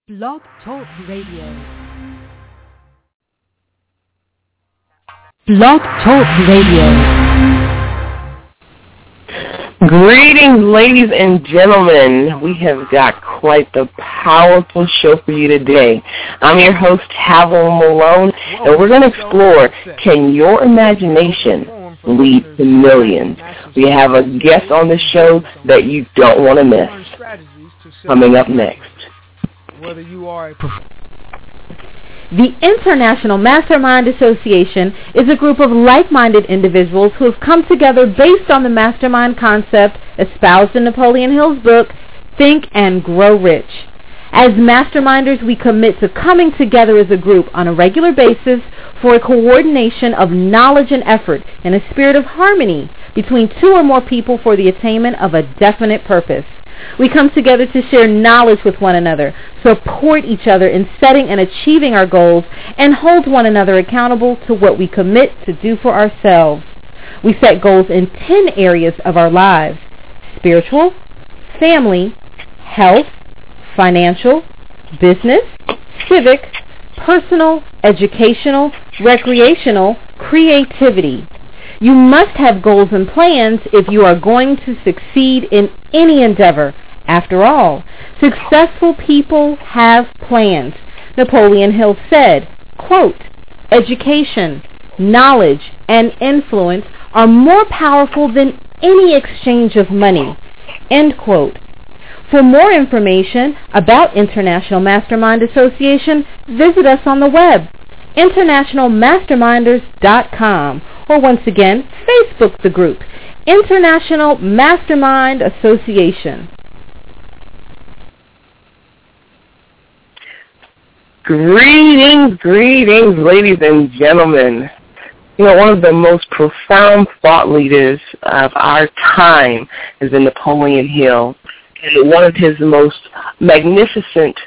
Blog Talk Radio. Blog Talk Radio. Greetings, ladies and gentlemen. We have got quite the powerful show for you today. I'm your host, Havel Malone, and we're going to explore, can your imagination lead to millions? We have a guest on the show that you don't want to miss. Coming up next. Whether you are The International Mastermind Association is a group of like-minded individuals who have come together based on the mastermind concept espoused in Napoleon Hill's book, Think and Grow Rich. As masterminders, we commit to coming together as a group on a regular basis for a coordination of knowledge and effort in a spirit of harmony between two or more people for the attainment of a definite purpose. We come together to share knowledge with one another, support each other in setting and achieving our goals, and hold one another accountable to what we commit to do for ourselves. We set goals in 10 areas of our lives: spiritual, family, health, financial, business, civic, personal, educational, recreational, creativity. You must have goals and plans if you are going to succeed in any endeavor. After all, successful people have plans. Napoleon Hill said, quote, "Education, knowledge, and influence are more powerful than any exchange of money." End quote. For more information about International Mastermind Association, visit us on the web, internationalmasterminders.com, or once again, Facebook the group, International Mastermind Association. Greetings, ladies and gentlemen. You know, one of the most profound thought leaders of our time has been Napoleon Hill. And one of his most magnificent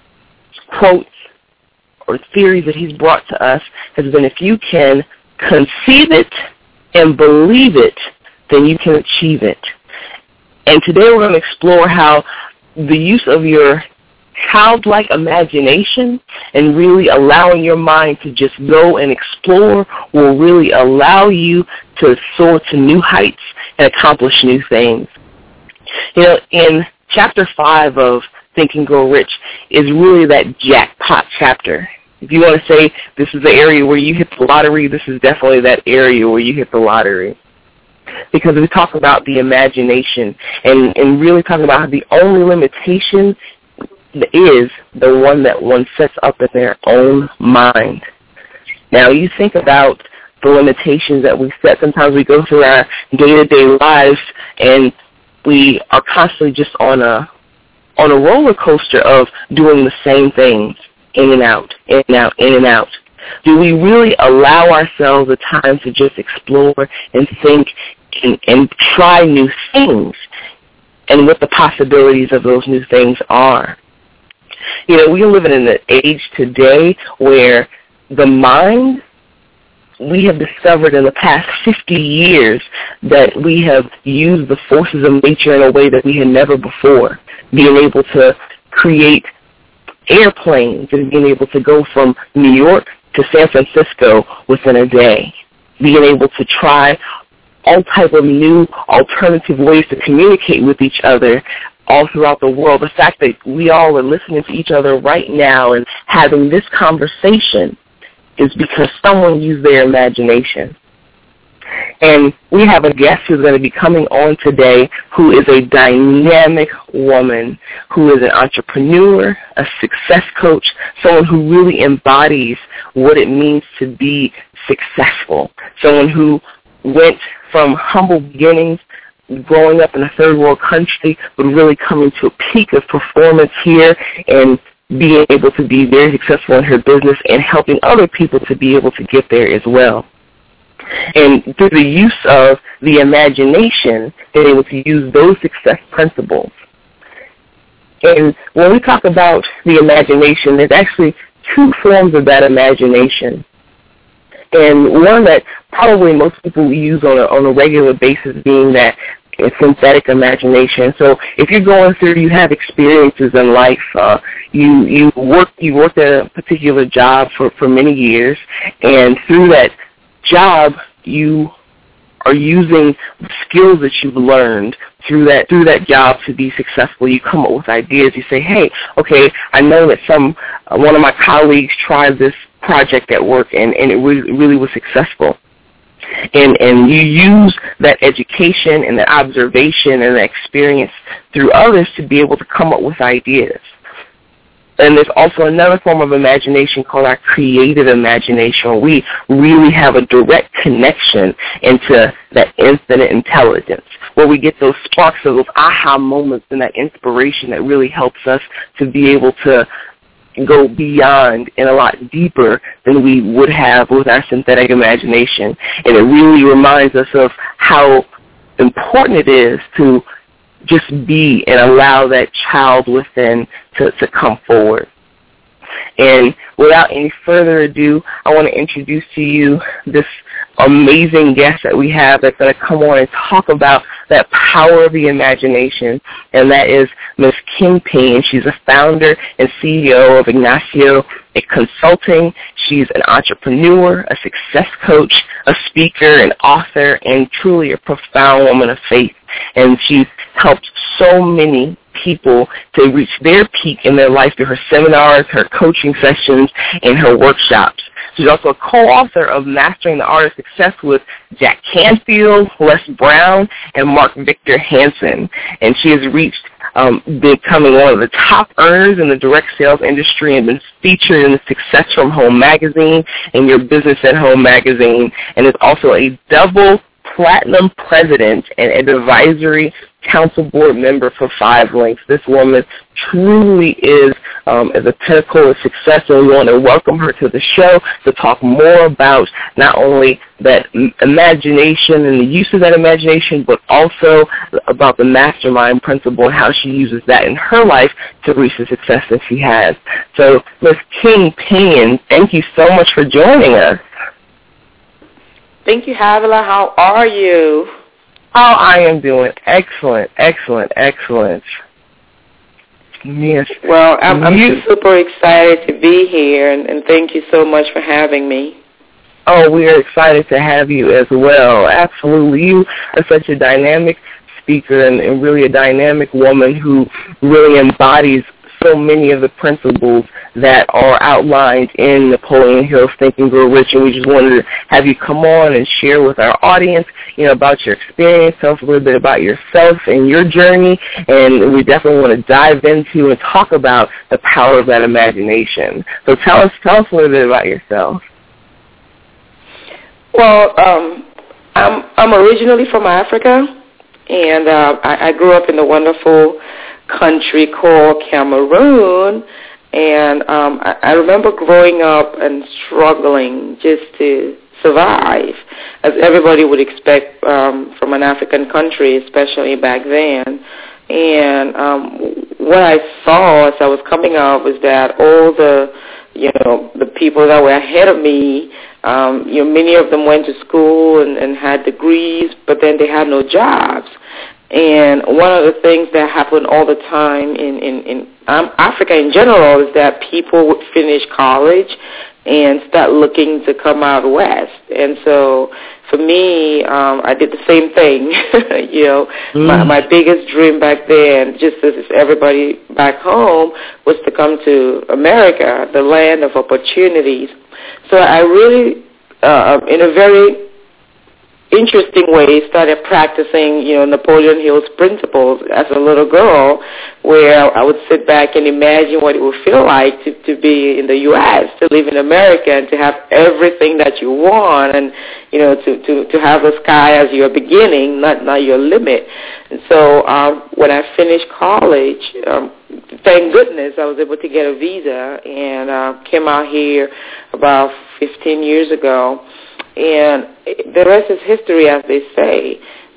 quotes or theories that he's brought to us has been, if you can conceive it and believe it, then you can achieve it. And today we're going to explore how the use of your childlike imagination and really allowing your mind to just go and explore will really allow you to soar to new heights and accomplish new things. You know, in Chapter 5 of Think and Grow Rich is really that jackpot chapter. If you want to say this is the area where you hit the lottery, this is definitely that area where you hit the lottery. Because we talk about the imagination and really talking about how the only limitation is the one that one sets up in their own mind. Now, you think about the limitations that we set. Sometimes we go through our day-to-day lives and we are constantly just on a roller coaster of doing the same things, in and out, in and out, in and out. Do we really allow ourselves the time to just explore and think and try new things and what the possibilities of those new things are? You know, we are living in an age today where the mind, we have discovered in the past 50 years that we have used the forces of nature in a way that we had never before, being able to create airplanes and being able to go from New York to San Francisco within a day, being able to try all type of new alternative ways to communicate with each other all throughout the world. The fact that we all are listening to each other right now and having this conversation is because someone used their imagination. And we have a guest who's going to be coming on today who is a dynamic woman, who is an entrepreneur, a success coach, someone who really embodies what it means to be successful, someone who went from humble beginnings, growing up in a third world country, but really coming to a peak of performance here and being able to be very successful in her business and helping other people to be able to get there as well. And through the use of the imagination, they're able to use those success principles. And when we talk about the imagination, there's actually two forms of that imagination. And one that probably most people use on a regular basis being that synthetic imagination. So if you're going through, you have experiences in life, you worked at a particular job for many years, and through that job, you are using the skills that you've learned through that job to be successful. You come up with ideas. You say, hey, okay, I know that one of my colleagues tried this project at work, and it really was successful. And you use that education and that observation and that experience through others to be able to come up with ideas. And there's also another form of imagination called our creative imagination, where we really have a direct connection into that infinite intelligence, where we get those sparks of those aha moments and that inspiration that really helps us to be able to go beyond and a lot deeper than we would have with our synthetic imagination. And it really reminds us of how important it is to just be and allow that child within to come forward. And without any further ado, I want to introduce to you this amazing guest that we have that's going to come on and talk about that power of the imagination, and that is Ms. King Payne. She's a founder and CEO of Ignacio Consulting. She's an entrepreneur, a success coach, a speaker, an author, and truly a profound woman of faith. And she's helped so many people to reach their peak in their life through her seminars, her coaching sessions, and her workshops. She's also a co-author of Mastering the Art of Success with Jack Canfield, Les Brown, and Mark Victor Hansen. And she has reached becoming one of the top earners in the direct sales industry and been featured in the Success from Home magazine and Your Business at Home magazine, and is also a double platinum president and an advisory council board member for 5 Links. This woman truly is a pinnacle of success, and we want to welcome her to the show to talk more about not only that imagination and the use of that imagination, but also about the mastermind principle and how she uses that in her life to reach the success that she has. So, Ms. King Payne, thank you so much for joining us. Thank you, Havila. How are you? Oh, I am doing excellent. Yes. Well, I'm super excited to be here, and thank you so much for having me. Oh, we are excited to have you as well. Absolutely. You are such a dynamic speaker and really a dynamic woman who really embodies so many of the principles that are outlined in Napoleon Hill's Think and Grow Rich, and we just wanted to have you come on and share with our audience, about your experience, tell us a little bit about yourself and your journey, and we definitely want to dive into and talk about the power of that imagination. So tell us a little bit about yourself. Well, I'm originally from Africa, and I grew up in the wonderful country called Cameroon, and I remember growing up and struggling just to survive, as everybody would expect from an African country, especially back then. And what I saw as I was coming up was that all the people that were ahead of me, many of them went to school and had degrees, but then they had no jobs. And one of the things that happened all the time in Africa in general is that people would finish college and start looking to come out west. And so for me, I did the same thing. My biggest dream back then, just as everybody back home, was to come to America, the land of opportunities. So I really, in a very interesting way, started practicing, Napoleon Hill's principles as a little girl, where I would sit back and imagine what it would feel like to be in the U.S., to live in America, and to have everything that you want, and to have the sky as your beginning, not your limit. And so when I finished college, thank goodness I was able to get a visa and came out here about 15 years ago. And the rest is history, as they say.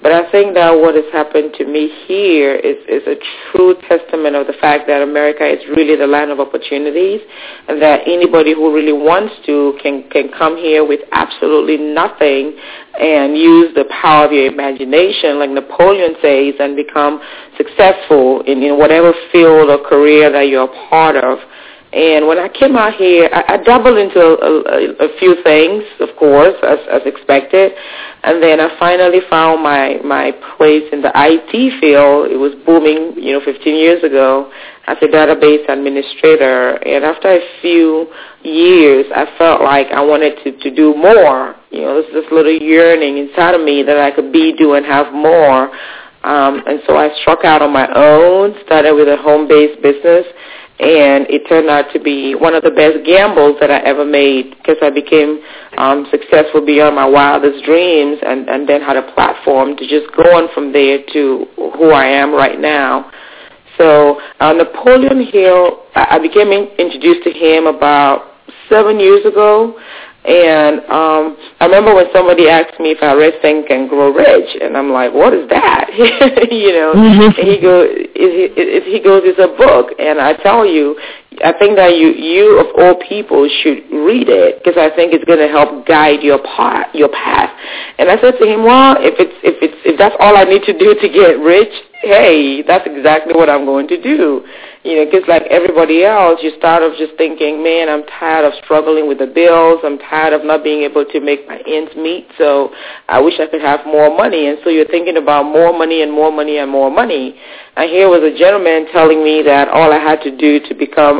But I think that what has happened to me here is a true testament of the fact that America is really the land of opportunities, and that anybody who really wants to can come here with absolutely nothing and use the power of your imagination, like Napoleon says, and become successful in whatever field or career that you're a part of. And when I came out here, I dabbled into a few things, of course, as expected. And then I finally found my place in the IT field. It was booming, 15 years ago as a database administrator. And after a few years, I felt like I wanted to do more. There's this little yearning inside of me that I could do and have more. And so I struck out on my own, started with a home-based business. And it turned out to be one of the best gambles that I ever made, because I became successful beyond my wildest dreams, and then had a platform to just go on from there to who I am right now. So Napoleon Hill, I became introduced to him about 7 years ago. And I remember when somebody asked me if I read Think and Grow Rich, and I'm like, what is that? And he goes, it's a book. And I tell you, I think that you of all people should read it, because I think it's going to help guide your path. And I said to him, well, if that's all I need to do to get rich, hey, that's exactly what I'm going to do. Because like everybody else, you start off just thinking, man, I'm tired of struggling with the bills. I'm tired of not being able to make my ends meet. So I wish I could have more money. And so you're thinking about more money and more money and more money. And here was a gentleman telling me that all I had to do to become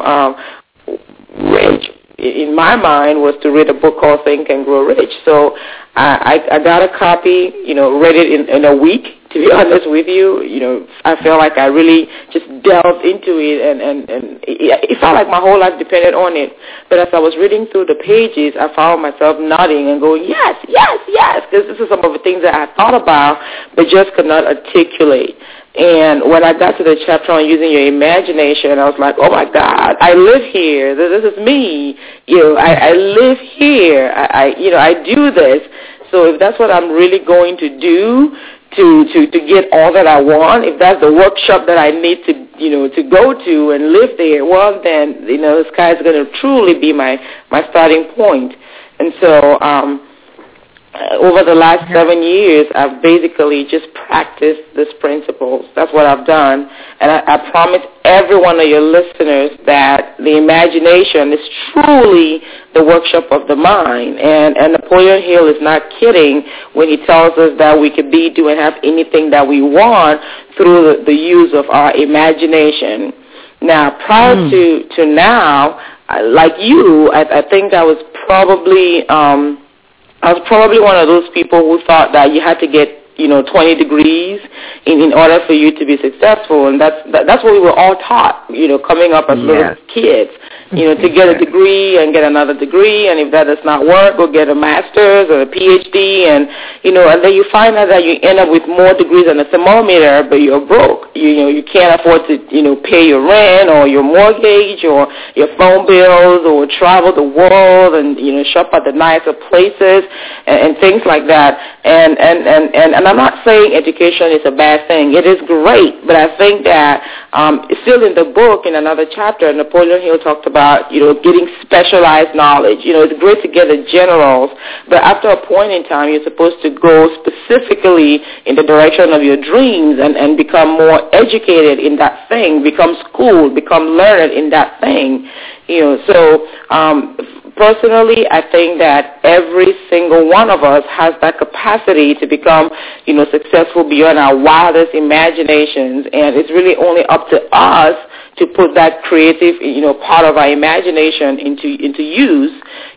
rich, in my mind, was to read a book called Think and Grow Rich. So I got a copy, read it in a week. To be honest with you, I feel like I really just delved into it, and it felt like my whole life depended on it. But as I was reading through the pages, I found myself nodding and going, yes, yes, yes, because this is some of the things that I thought about but just could not articulate. And when I got to the chapter on using your imagination, I was like, oh, my God, I live here. This is me. I live here. I do this. So if that's what I'm really going to do, to get all that I want, if that's the workshop that I need to go to and live there, well, then, the sky's going to truly be my starting point. And so over the last 7 years, I've basically just practiced these principles. That's what I've done. And I promise every one of your listeners that the imagination is truly the workshop of the mind. And Napoleon Hill is not kidding when he tells us that we could do and have anything that we want through the use of our imagination. Now, prior to now, like you, I think I was probably one of those people who thought that you had to get 20 degrees in order for you to be successful, and that's what we were all taught, coming up as little kids. To get a degree and get another degree, and if that does not work, go get a master's or a PhD, and and then you find out that you end up with more degrees than a thermometer, but you're broke. You can't afford to pay your rent or your mortgage or your phone bills or travel the world and shop at the nicer places and things like that. And I'm not saying education is a bad thing. It is great, but I think that still in the book, in another chapter, Napoleon Hill talked about getting specialized knowledge. It's great to get the generals, but after a point in time, you're supposed to go specifically in the direction of your dreams and become more educated in that thing, become schooled, become learned in that thing. So personally, I think that every single one of us has that capacity to become, successful beyond our wildest imaginations, and it's really only up to us to put that creative, part of our imagination into use.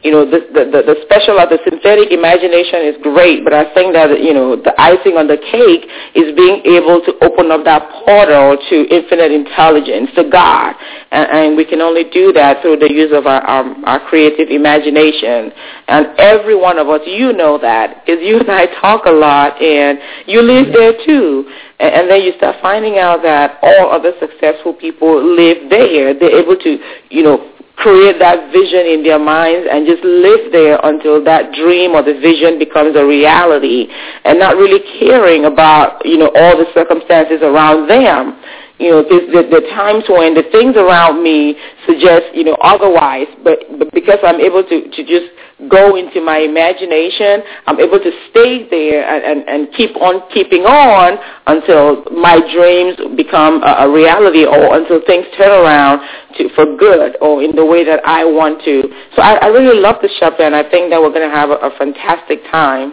The synthetic imagination is great, but I think that, the icing on the cake is being able to open up that portal to infinite intelligence, to God. And we can only do that through the use of our creative imagination. And every one of us, that, because you and I talk a lot, and you live there too. And then you start finding out that all other successful people live there. They're able to, create that vision in their minds and just live there until that dream or the vision becomes a reality, and not really caring about, all the circumstances around them. The times when the things around me suggest, otherwise, but because I'm able to just go into my imagination, I'm able to stay there and keep on keeping on until my dreams become a reality, or until things turn around for good or in the way that I want to. So I really love the chapter, and I think that we're going to have a fantastic time.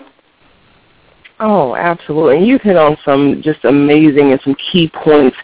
Oh, absolutely. And you've hit on some just amazing and some key points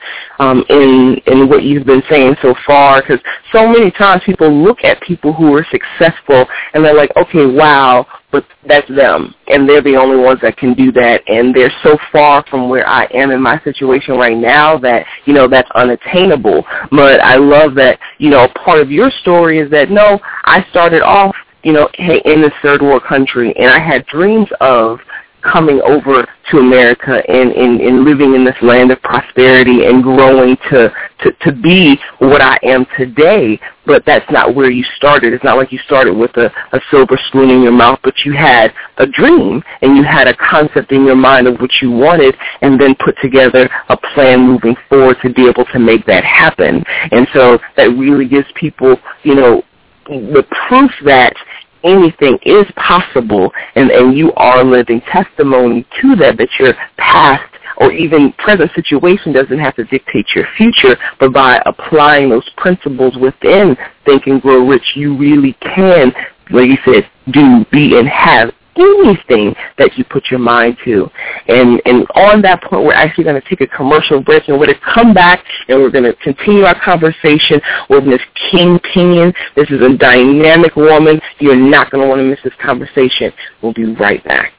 in what you've been saying so far, because so many times people look at people who are successful and they're like, okay, wow, but that's them, and they're the only ones that can do that, and they're so far from where I am in my situation right now that, that's unattainable. But I love that, part of your story is that, no, I started off, hey, in this third world country, and I had dreams of coming over to America and living in this land of prosperity and growing to be what I am today. But that's not where you started. It's not like you started with a silver spoon in your mouth, but you had a dream and you had a concept in your mind of what you wanted, and then put together a plan moving forward to be able to make that happen. And so that really gives people, the proof that anything is possible, and you are living testimony to that your past or even present situation doesn't have to dictate your future, but by applying those principles within Think and Grow Rich, you really can, like you said, do, be, and have anything that you put your mind to. And on that point, we're actually going to take a commercial break, and we're going to come back and we're going to continue our conversation with Ms. King Pinion. This is a dynamic woman. You're not going to want to miss this conversation. We'll be right back.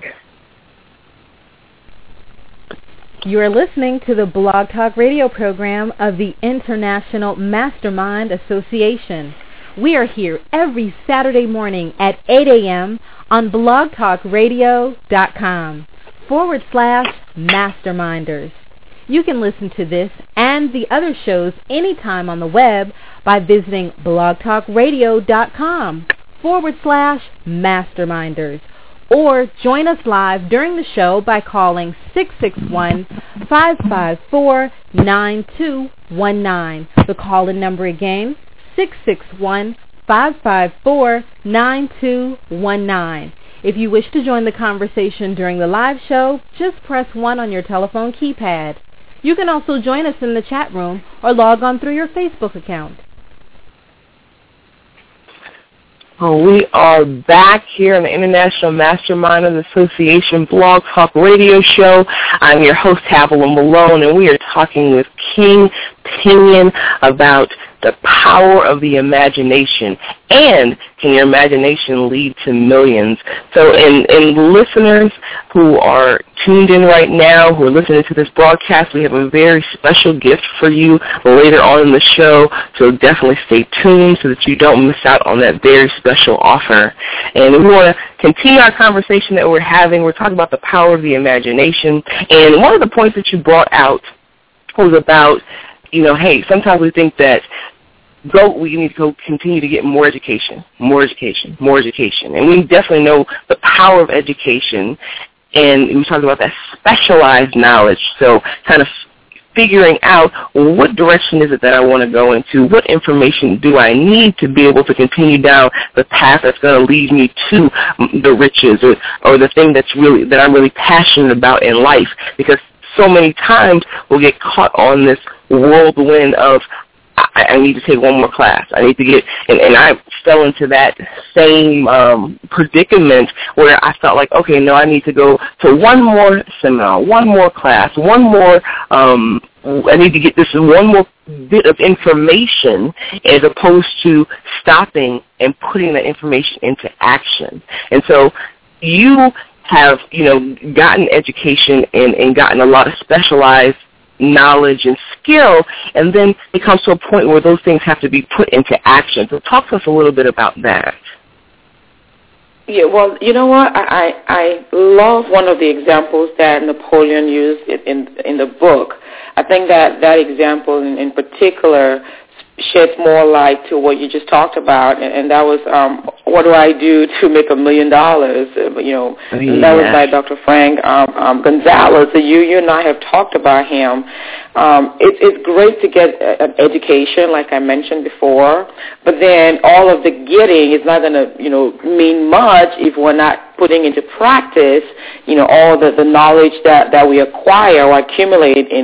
You are listening to the Blog Talk Radio program of the International Mastermind Association. We are here every Saturday morning at 8 a.m. on blogtalkradio.com/masterminders. You can listen to this and the other shows anytime on the web by visiting blogtalkradio.com/masterminders. Or join us live during the show by calling 661-554-9219. The call-in number again, 661-554-9219. If you wish to join the conversation during the live show, just press 1 on your telephone keypad. You can also join us in the chat room or log on through your Facebook account. Well, we are back here on the International Mastermind Association Blog Talk Radio Show. I'm your host, Havilah Malone, and we are talking with King Pinion about the power of the imagination, and can your imagination lead to millions? So in listeners who are tuned in right now, who are listening to this broadcast, we have a very special gift for you later on in the show, so definitely stay tuned so that you don't miss out on that very special offer. And we want to continue our conversation that we're having. We're talking about the power of the imagination, and one of the points that you brought out was about, hey, sometimes we think that we need to go continue to get more education. And we definitely know the power of education, and we talked about that specialized knowledge. So kind of figuring out what direction is it that I want to go into, what information do I need to be able to continue down the path that's going to lead me to the riches or the thing that I'm really passionate about in life, because so many times we'll get caught on this whirlwind of I need to take one more class. I need to get, and I fell into that same predicament where I felt like, okay, no, I need to go to one more seminar, one more class, one more, I need to get this one more bit of information, as opposed to stopping and putting that information into action. And so you have, gotten education and gotten a lot of specialized knowledge and skill, and then it comes to a point where those things have to be put into action. So talk to us a little bit about that. Yeah, well, you know what? I love one of the examples that Napoleon used in the book. I think that example in particular sheds more light to what you just talked about, and that was what do I do to make $1 million? That was by Dr. Frank Gonzalez. So you and I have talked about him. It's great to get an education, like I mentioned before, but then all of the getting is not going to mean much if we're not putting into practice all the knowledge that we acquire or accumulate in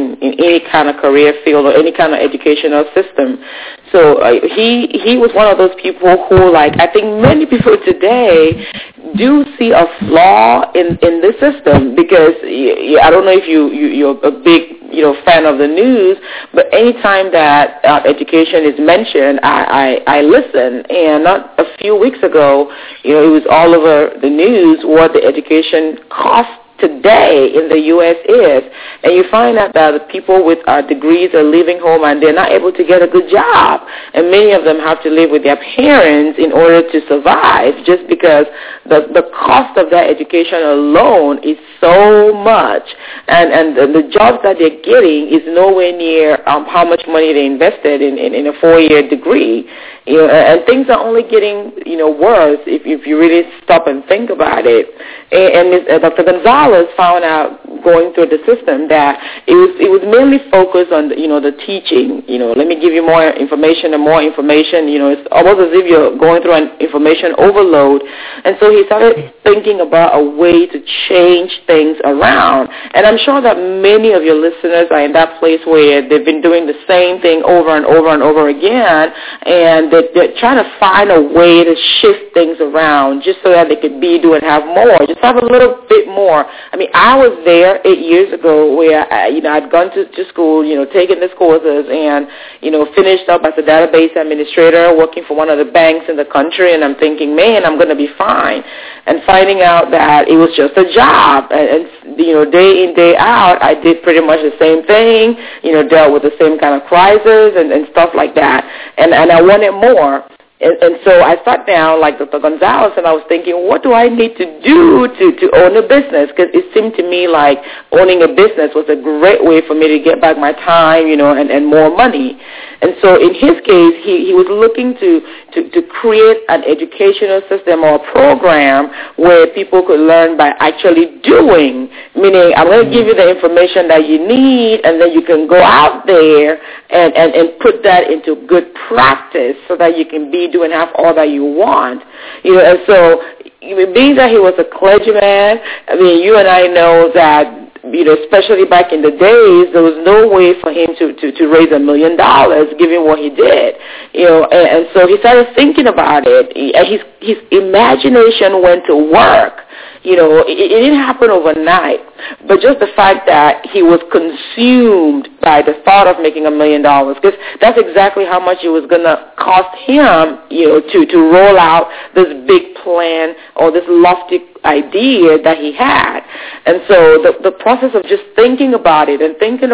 any kind of career field or any kind of educational system. So he was one of those people who, like, I think many people today do see a flaw in the system, because I don't know if you're a big fan of the news, but anytime that education is mentioned, I listen. And not a few weeks ago, it was all over the news what the education cost today in the U.S. is. And you find out that the people with degrees are leaving home and they're not able to get a good job. And many of them have to live with their parents in order to survive, just because the cost of that education alone is so much. And the jobs that they're getting is nowhere near how much money they invested in a 4-year degree. And things are only getting, worse if you really stop and think about it. And Dr. Gonzalez found out going through the system that it was mainly focused on, the teaching. Let me give you more information and more information. It's almost as if you're going through an information overload. And so he started thinking about a way to change things around. And I'm sure that many of your listeners are in that place where they've been doing the same thing over and over and over again, and they're trying to find a way to shift things around just so that they could do and have more, just have a little bit more. I mean, I was there 8 years ago where I'd gone to school, taken these courses, and finished up as a database administrator working for one of the banks in the country, and I'm thinking, man, I'm going to be fine. And finding out that it was just a job, and day in, day out, I did pretty much the same thing, dealt with the same kind of crisis and stuff like that, and I wanted more. And so I sat down like Dr. Gonzalez, and I was thinking, what do I need to do to own a business? Because it seemed to me like owning a business was a great way for me to get back my time, and more money. And so in his case, he was looking to create an educational system or a program where people could learn by actually doing, meaning I'm going to give you the information that you need, and then you can go out there and put that into good practice so that you can do and have all that you want. And so being that he was a clergyman, I mean, you and I know that, especially back in the days, there was no way for him to raise $1 million given what he did. And so he started thinking about it. His imagination went to work. It didn't happen overnight, but just the fact that he was consumed by the thought of making $1 million, because that's exactly how much it was going to cost him, to roll out this big plan or this lofty idea that he had. And so the process of just thinking about it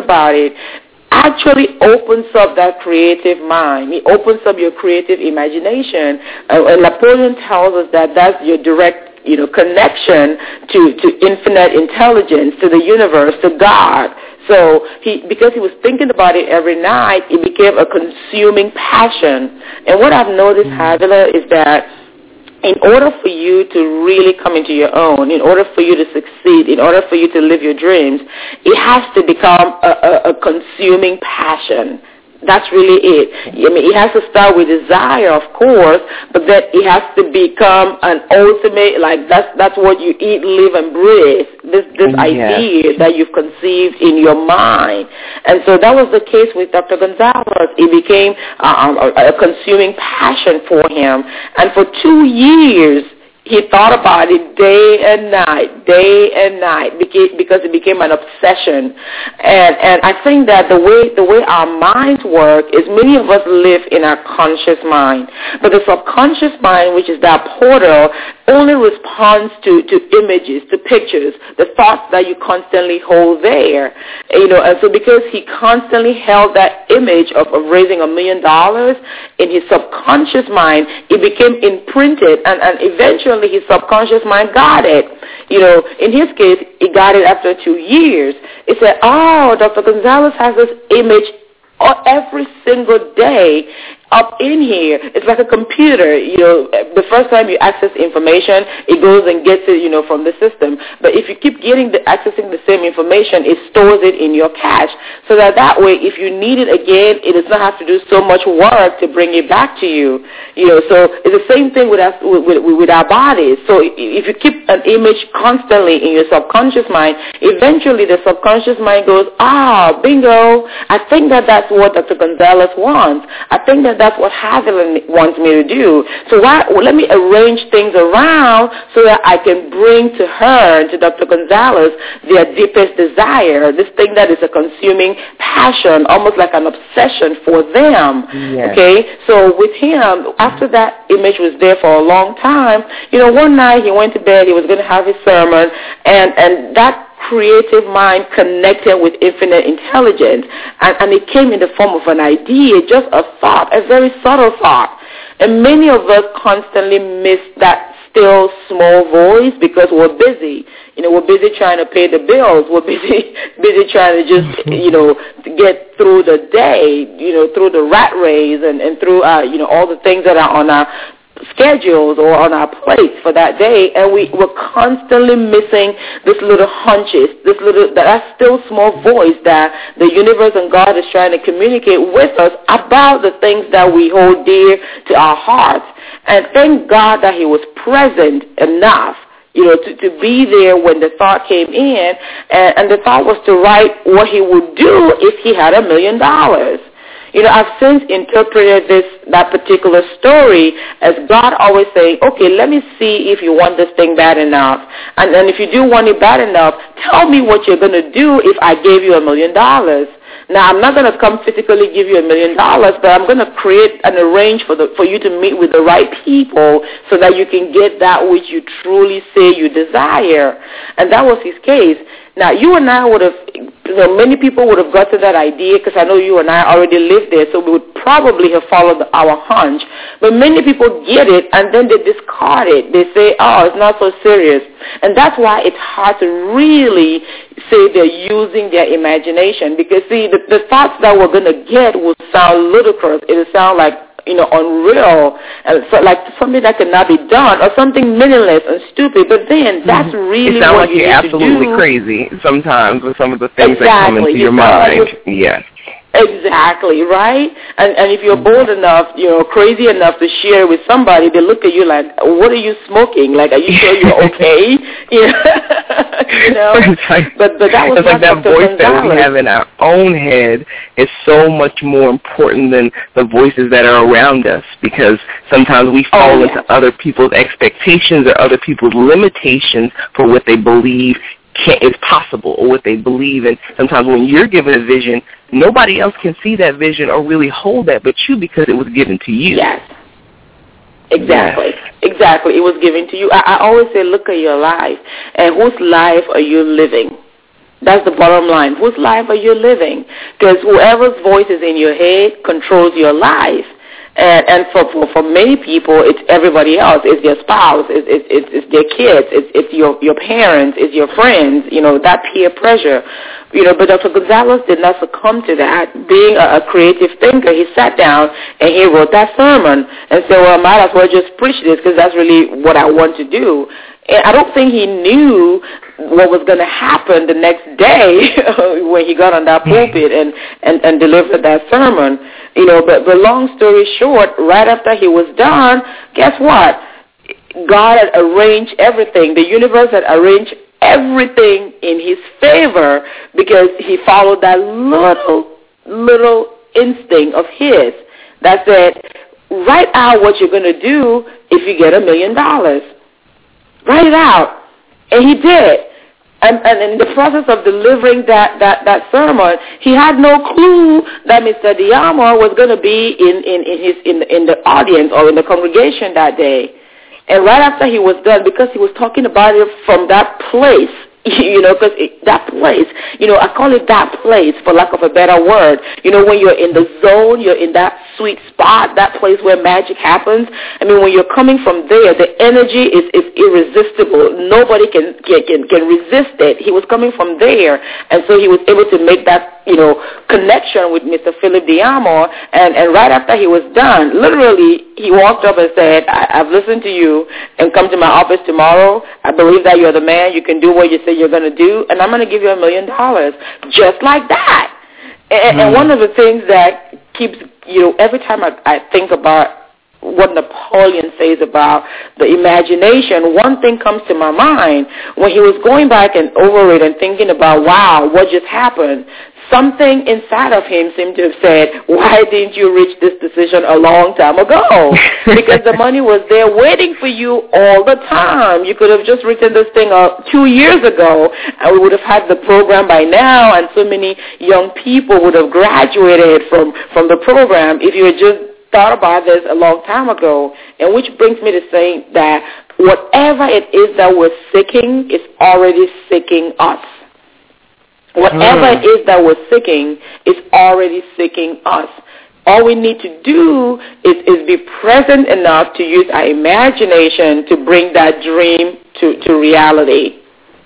actually opens up that creative mind. It opens up your creative imagination. And Napoleon tells us that that's your direct connection to infinite intelligence, to the universe, to God. So because he was thinking about it every night, it became a consuming passion. And what I've noticed, Havila, is that in order for you to really come into your own, in order for you to succeed, in order for you to live your dreams, it has to become a consuming passion. That's really it. I mean, it has to start with desire, of course, but then it has to become an ultimate, like that's what you eat, live, and breathe, this idea that you've conceived in your mind. And so that was the case with Dr. Gonzalez. It became a consuming passion for him. And for 2 years, he thought about it day and night, because it became an obsession. And I think that the way our minds work is many of us live in our conscious mind. But the subconscious mind, which is that portal, only responds to images, to pictures, the thoughts that you constantly hold there. And so because he constantly held that image of raising $1 million in his subconscious mind, it became imprinted, and eventually his subconscious mind got it. In his case, he got it after 2 years. He said, Dr. Gonzalez has this image every single day up in here. It's like a computer. The first time you access information, it goes and gets it, from the system. But if you keep accessing the same information, it stores it in your cache, so that way, if you need it again, it does not have to do so much work to bring it back to you. So it's the same thing with us, with our bodies. So if you keep an image constantly in your subconscious mind, eventually the subconscious mind goes, bingo, I think that's what Dr. Gonzalez wants. I think that's what Haviland wants me to do. So let me arrange things around so that I can bring to her, to Dr. Gonzalez, their deepest desire, this thing that is a consuming passion, almost like an obsession for them. Yes. Okay? So with him, after that image was there for a long time, one night he went to bed, he was going to have his sermon, and that creative mind connected with infinite intelligence, and it came in the form of an idea, just a thought, a very subtle thought. And many of us constantly miss that still small voice because we're busy. We're busy trying to pay the bills. We're busy trying to just, get through the day, through the rat race and through, all the things that are on our schedules or on our plates for that day, and we're constantly missing this little hunches, that still small voice that the universe and God is trying to communicate with us about the things that we hold dear to our hearts. And thank God that he was present enough to be there when the thought came in, and the thought was to write what he would do if he had $1 million. I've since interpreted that particular story as God always saying, okay, let me see if you want this thing bad enough. And then if you do want it bad enough, tell me what you're going to do if I gave you $1 million. Now, I'm not going to come physically give you $1 million, but I'm going to create and arrange for you to meet with the right people so that you can get that which you truly say you desire. And that was his case. Now, you and I would have, many people would have got to that idea because I know you and I already lived there, so we would probably have followed our hunch. But many people get it, and then they discard it. They say, it's not so serious. And that's why it's hard to really say they're using their imagination because, see, the thoughts that we're going to get will sound ludicrous. It will sound like, unreal, and so like something that cannot be done, or something meaningless and stupid. But then that's really what you need to do. It sounds like you're absolutely crazy sometimes with some of the things that come into your mind. Yes. Exactly, right? And if you're bold enough, crazy enough to share with somebody, they look at you like, what are you smoking? Like, are you sure you're okay? But that was like that voice that we have in our own head is so much more important than the voices that are around us, because sometimes we fall into other people's expectations or other people's limitations for what they believe is possible or what they believe. And sometimes when you're given a vision, nobody else can see that vision or really hold that but you, because it was given to you. Yes. Exactly. Yes. Exactly. It was given to you. I always say, look at your life. And whose life are you living? That's the bottom line. Whose life are you living? Because whoever's voice is in your head controls your life. And for many people, it's everybody else. It's their spouse. It's their kids. It's your parents. It's your friends. That peer pressure. But Dr. Gonzalez did not succumb to that. Being a creative thinker, he sat down and he wrote that sermon and said, well, I might as well just preach this because that's really what I want to do. And I don't think he knew what was going to happen the next day when he got on that pulpit and delivered that sermon. But long story short, right after he was done, guess what? God had arranged everything. The universe had arranged everything in his favor because he followed that little instinct of his that said, write out what you're going to do if you get $1 million. Write it out. And he did. And in the process of delivering that sermon, he had no clue that Mr. Diamo was going to be in the audience or in the congregation that day. And right after he was done, because he was talking about it from that place, because that place, I call it that place for lack of a better word. When you're in the zone, you're in that sweet spot, that place where magic happens. I mean, when you're coming from there, the energy is irresistible. Nobody can resist it. He was coming from there, and so he was able to make that, connection with Mr. Philip Diamo, and right after he was done, literally, he walked up and said, I've listened to you, and come to my office tomorrow. I believe that you're the man. You can do what you say you're going to do, and I'm going to give you $1 million. Just like that. And one of the things that keeps, every time I think about what Napoleon says about the imagination, one thing comes to my mind. When he was going back and over it and thinking about, wow, what just happened, something inside of him seemed to have said, why didn't you reach this decision a long time ago? Because the money was there waiting for you all the time. You could have just written this thing 2 years ago, and we would have had the program by now, and so many young people would have graduated from the program if you had just thought about this a long time ago. And which brings me to saying that whatever it is that we're seeking is already seeking us. Whatever it is that we're seeking is already seeking us. All we need to do is be present enough to use our imagination to bring that dream to reality.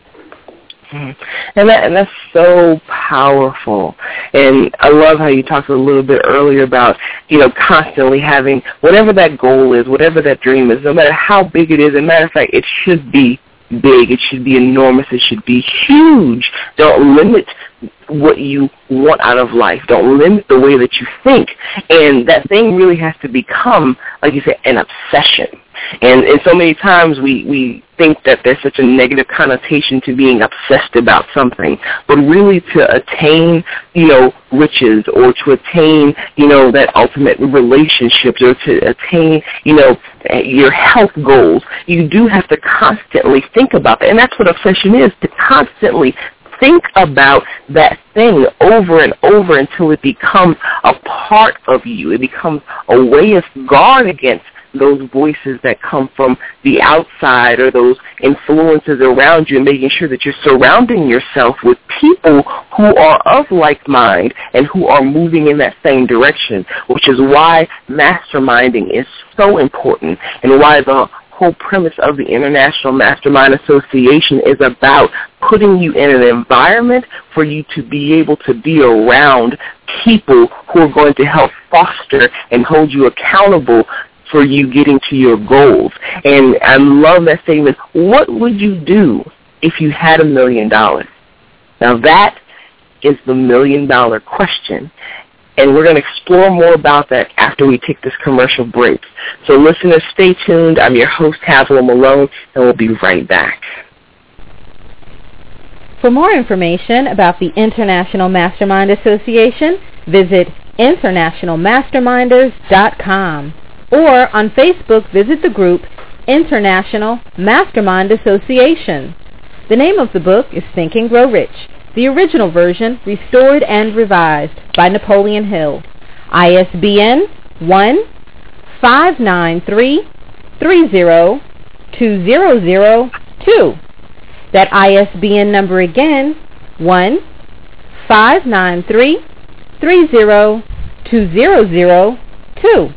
And that's so powerful. And I love how you talked a little bit earlier about, constantly having whatever that goal is, whatever that dream is, no matter how big it is. As a matter of fact, it should be big. It should be enormous. It should be huge. Don't limit what you want out of life. Don't limit the way that you think. And that thing really has to become, like you said, an obsession. And so many times we think that there's such a negative connotation to being obsessed about something. But really to attain, riches, or to attain, that ultimate relationships, or to attain, your health goals, you do have to constantly think about that. And that's what obsession is, to constantly think about that thing over and over until it becomes a part of you. It becomes a way of guard against those voices that come from the outside, or those influences around you, and making sure that you're surrounding yourself with people who are of like mind and who are moving in that same direction, which is why masterminding is so important, and why the whole premise of the International Mastermind Association is about putting you in an environment for you to be able to be around people who are going to help foster and hold you accountable for you getting to your goals. And I love that statement. What would you do if you had $1 million? Now that is the $1 million question. And we're going to explore more about that after we take this commercial break. So listeners, stay tuned. I'm your host, Havilah Malone, and we'll be right back. For more information about the International Mastermind Association, visit internationalmasterminders.com. Or on Facebook, visit the group International Mastermind Association. The name of the book is Think and Grow Rich, the original version restored and revised by Napoleon Hill. ISBN 1-593-30-2002. That ISBN number again, 1-593-30-2002.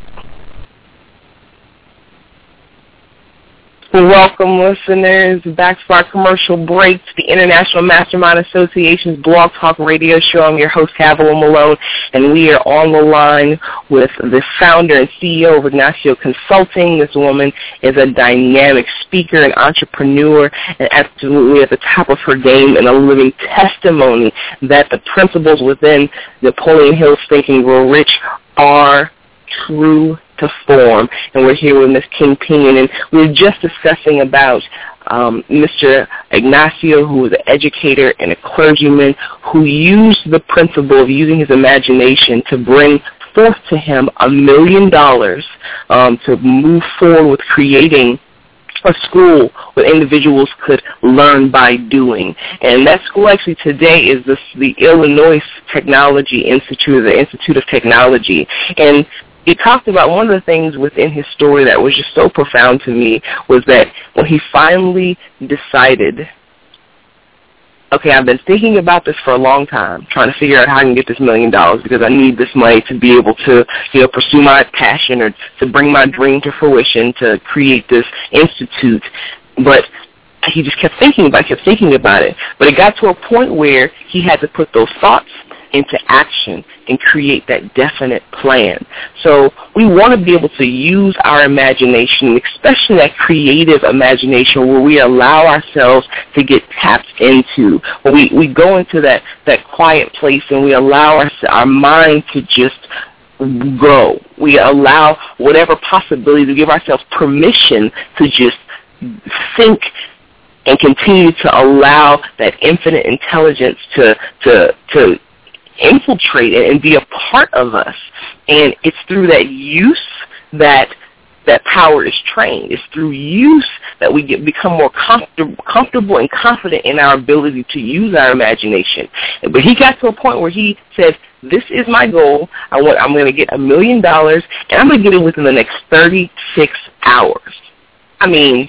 Welcome, listeners, back to our commercial break, the International Mastermind Association's Blog Talk Radio Show. I'm your host, Havilah Malone, and we are on the line with the founder and CEO of Ignacio Consulting. This woman is a dynamic speaker and entrepreneur, and absolutely at the top of her game, and a living testimony that the principles within Napoleon Hill's Think and Grow Rich are true to form. And we're here with Ms. King Pinion, and we were just discussing about Mr. Ignacio, who was an educator and a clergyman who used the principle of using his imagination to bring forth to him $1 million to move forward with creating a school where individuals could learn by doing. And that school actually today is the Illinois Technology Institute, the Institute of Technology. And he talked about one of the things within his story that was just so profound to me was that when he finally decided okay, I've been thinking about this for a long time, trying to figure out how I can get this $1 million because I need this money to be able to, pursue my passion or to bring my dream to fruition, to create this institute. But he just kept thinking about it. But it got to a point where he had to put those thoughts into action and create that definite plan. So we want to be able to use our imagination, especially that creative imagination where we allow ourselves to get tapped into. When we go into that quiet place and we allow our mind to just go. We allow whatever possibility to give ourselves permission to just think and continue to allow that infinite intelligence to infiltrate and be a part of us. And it's through that use that power is trained. It's through use that we become more comfortable and confident in our ability to use our imagination. But he got to a point where he said, this is my goal. I'm going to get $1 million, and I'm going to get it within the next 36 hours. I mean,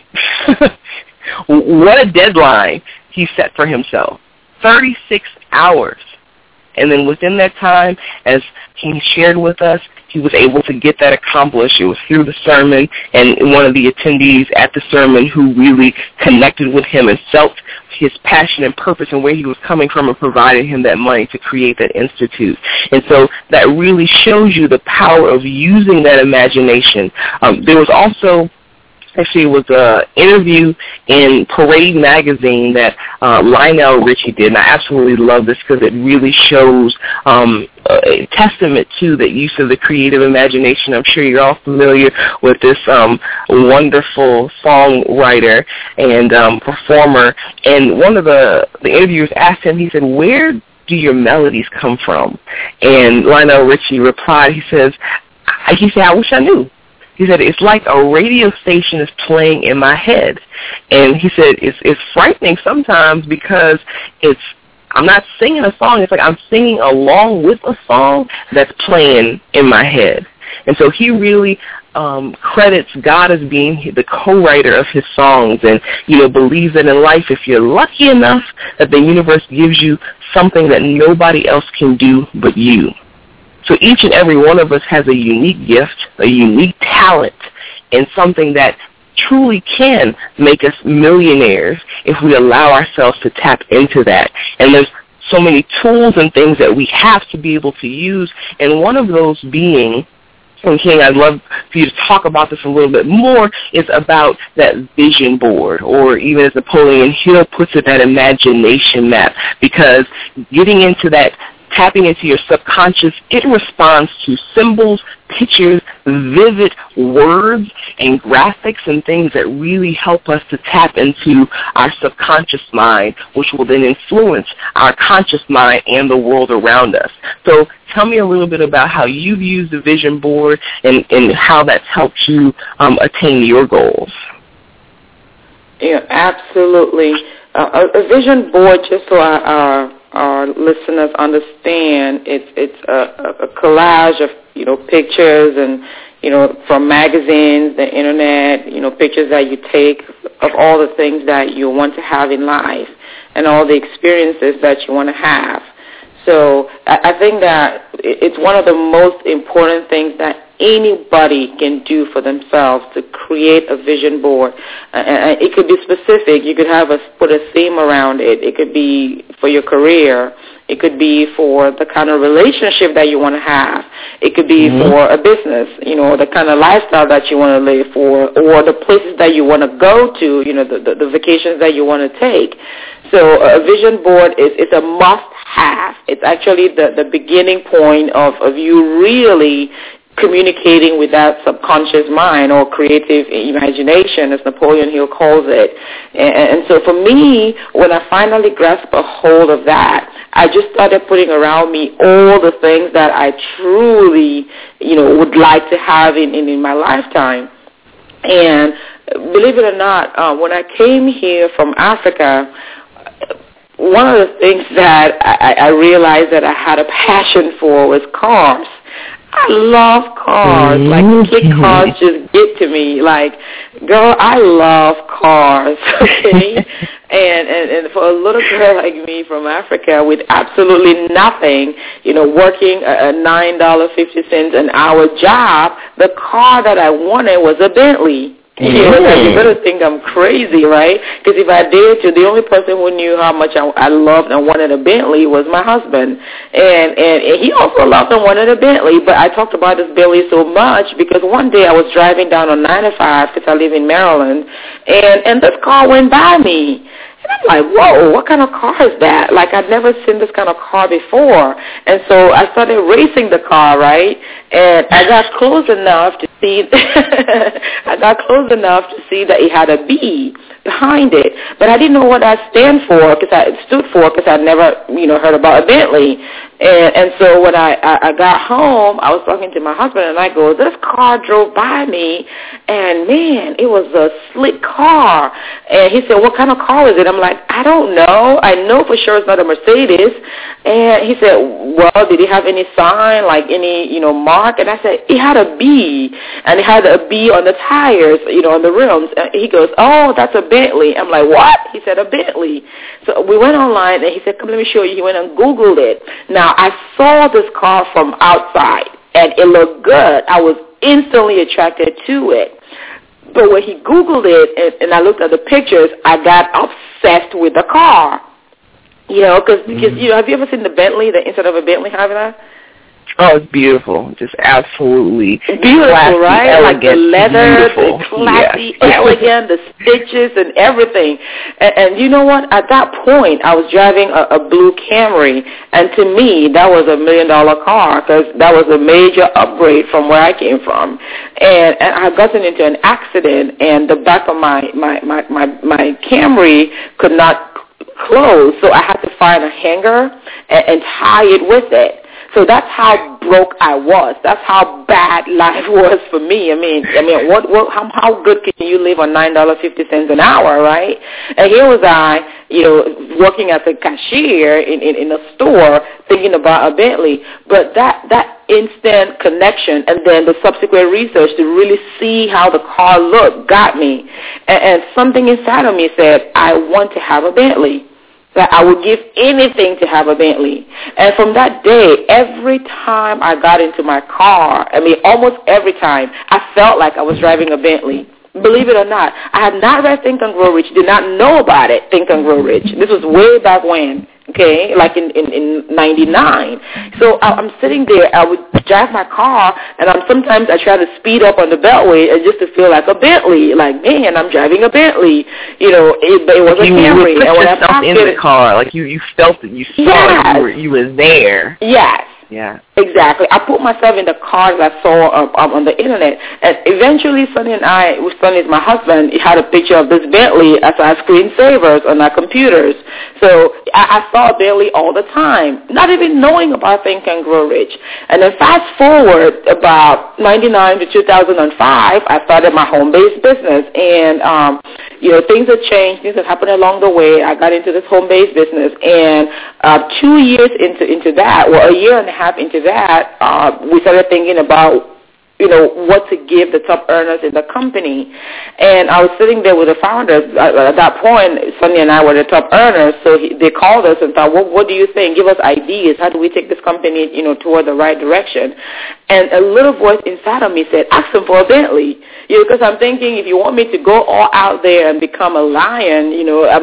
what a deadline he set for himself. 36 hours. And then within that time, as he shared with us, he was able to get that accomplished. It was through the sermon, and one of the attendees at the sermon who really connected with him and felt his passion and purpose and where he was coming from and provided him that money to create that institute. And so that really shows you the power of using that imagination. There was also... Actually, it was an interview in Parade magazine that Lionel Richie did, and I absolutely love this because it really shows a testament to the use of the creative imagination. I'm sure you're all familiar with this wonderful songwriter and performer. And one of the interviewers asked him, he said, where do your melodies come from? And Lionel Richie replied, he said, I wish I knew. He said, it's like a radio station is playing in my head. And he said, it's frightening sometimes because I'm not singing a song. It's like I'm singing along with a song that's playing in my head. And so he really credits God as being the co-writer of his songs and, believes that in life, if you're lucky enough that the universe gives you something that nobody else can do but you. So each and every one of us has a unique gift, a unique talent, and something that truly can make us millionaires if we allow ourselves to tap into that. And there's so many tools and things that we have to be able to use, and one of those being, and King, I'd love for you to talk about this a little bit more, is about that vision board, or even as Napoleon Hill puts it, that imagination map, because getting into that, tapping into your subconscious, it responds to symbols, pictures, vivid words, and graphics and things that really help us to tap into our subconscious mind, which will then influence our conscious mind and the world around us. So tell me a little bit about how you've used the vision board and how that's helped you attain your goals. Yeah, absolutely. A vision board, just so our listeners understand, it's a collage of pictures and from magazines, the internet, pictures that you take of all the things that you want to have in life and all the experiences that you want to have. So I think that it's one of the most important things that anybody can do for themselves, to create a vision board. It could be specific. You could put a theme around it. It could be for your career. It could be for the kind of relationship that you want to have. It could be for a business, the kind of lifestyle that you want to live for, or the places that you want to go to, the vacations that you want to take. So a vision board is a must-have. It's actually the beginning point of you really communicating with that subconscious mind, or creative imagination, as Napoleon Hill calls it. And so for me, when I finally grasped a hold of that, I just started putting around me all the things that I truly, would like to have in my lifetime. And believe it or not, when I came here from Africa, one of the things that I realized that I had a passion for was cars. I love cars. Like, kid cars just get to me. Like, girl, I love cars. Okay? And for a little girl like me from Africa with absolutely nothing, working a $9.50 an hour job, the car that I wanted was a Bentley. You better think I'm crazy, right? Because if I did the only person who knew how much I loved and wanted a Bentley was my husband. And he also loved and wanted a Bentley, but I talked about this Bentley so much because one day I was driving down on 95 because I live in Maryland, and this car went by me. And I'm like, whoa, what kind of car is that? Like, I'd never seen this kind of car before. And so I started racing the car, right? And I got close enough to see that it had a B behind it. But I didn't know what that stood for because I'd never, heard about a Bentley. And so when I got home, I was talking to my husband, and I go, this car drove by me, and, man, it was a slick car. And he said, what kind of car is it? I'm like, I don't know. I know for sure it's not a Mercedes. And he said, well, did it have any sign, like any, mark? And I said, it had a B, and it had a B on the tires, on the rims. And he goes, oh, that's a Bentley. I'm like, what? He said, a Bentley. So we went online, and he said, come, let me show you. He went and Googled it. Now, I saw this car from outside, and it looked good. I was instantly attracted to it. But when he Googled it, and I looked at the pictures, I got obsessed with the car. Because have you ever seen the Bentley, the inside of a Bentley, Javier? Oh, it's beautiful. Just absolutely beautiful, classy, right? Elegant, like the leather, beautiful. the classy, yes. elegant, the stitches and everything. And you know what? At that point, I was driving a blue Camry, and to me, that was $1 million car because that was a major upgrade from where I came from. And I had gotten into an accident, and the back of my Camry could not close, so I had to find a hanger and tie it with it. So that's how broke I was. That's how bad life was for me. I mean, how good can you live on $9.50 an hour, right? And here was I, working as a cashier in a store, thinking about a Bentley. But that instant connection and then the subsequent research to really see how the car looked got me. And something inside of me said, I want to have a Bentley. That I would give anything to have a Bentley. And from that day, every time I got into my car, almost every time, I felt like I was driving a Bentley. Believe it or not, I had not read Think and Grow Rich, did not know about it, Think and Grow Rich. This was way back when, okay, like in 99. So I'm sitting there, I would drive my car, and sometimes I try to speed up on the Beltway just to feel like a Bentley. Like, man, I'm driving a Bentley. It was a Camry. You put yourself in the car, like you felt it, you saw it, you were there. Yes. Yeah. Exactly. I put myself in the cars I saw on the internet, and eventually Sonny is my husband, he had a picture of this Bentley as our screensavers on our computers. So I saw Bentley all the time, not even knowing about Think and Grow Rich. And then fast forward about 99 to 2005, I started my home-based business, and things have changed, things have happened along the way. I got into this home-based business, and 2 years into that, well, a year and a half into that, we started thinking about, what to give the top earners in the company. And I was sitting there with the founders. At that point, Sonny and I were the top earners, so they called us and thought, what do you think? Give us ideas. How do we take this company, toward the right direction? And a little voice inside of me said, ask them for a Bentley. Because I'm thinking, if you want me to go all out there and become a lion,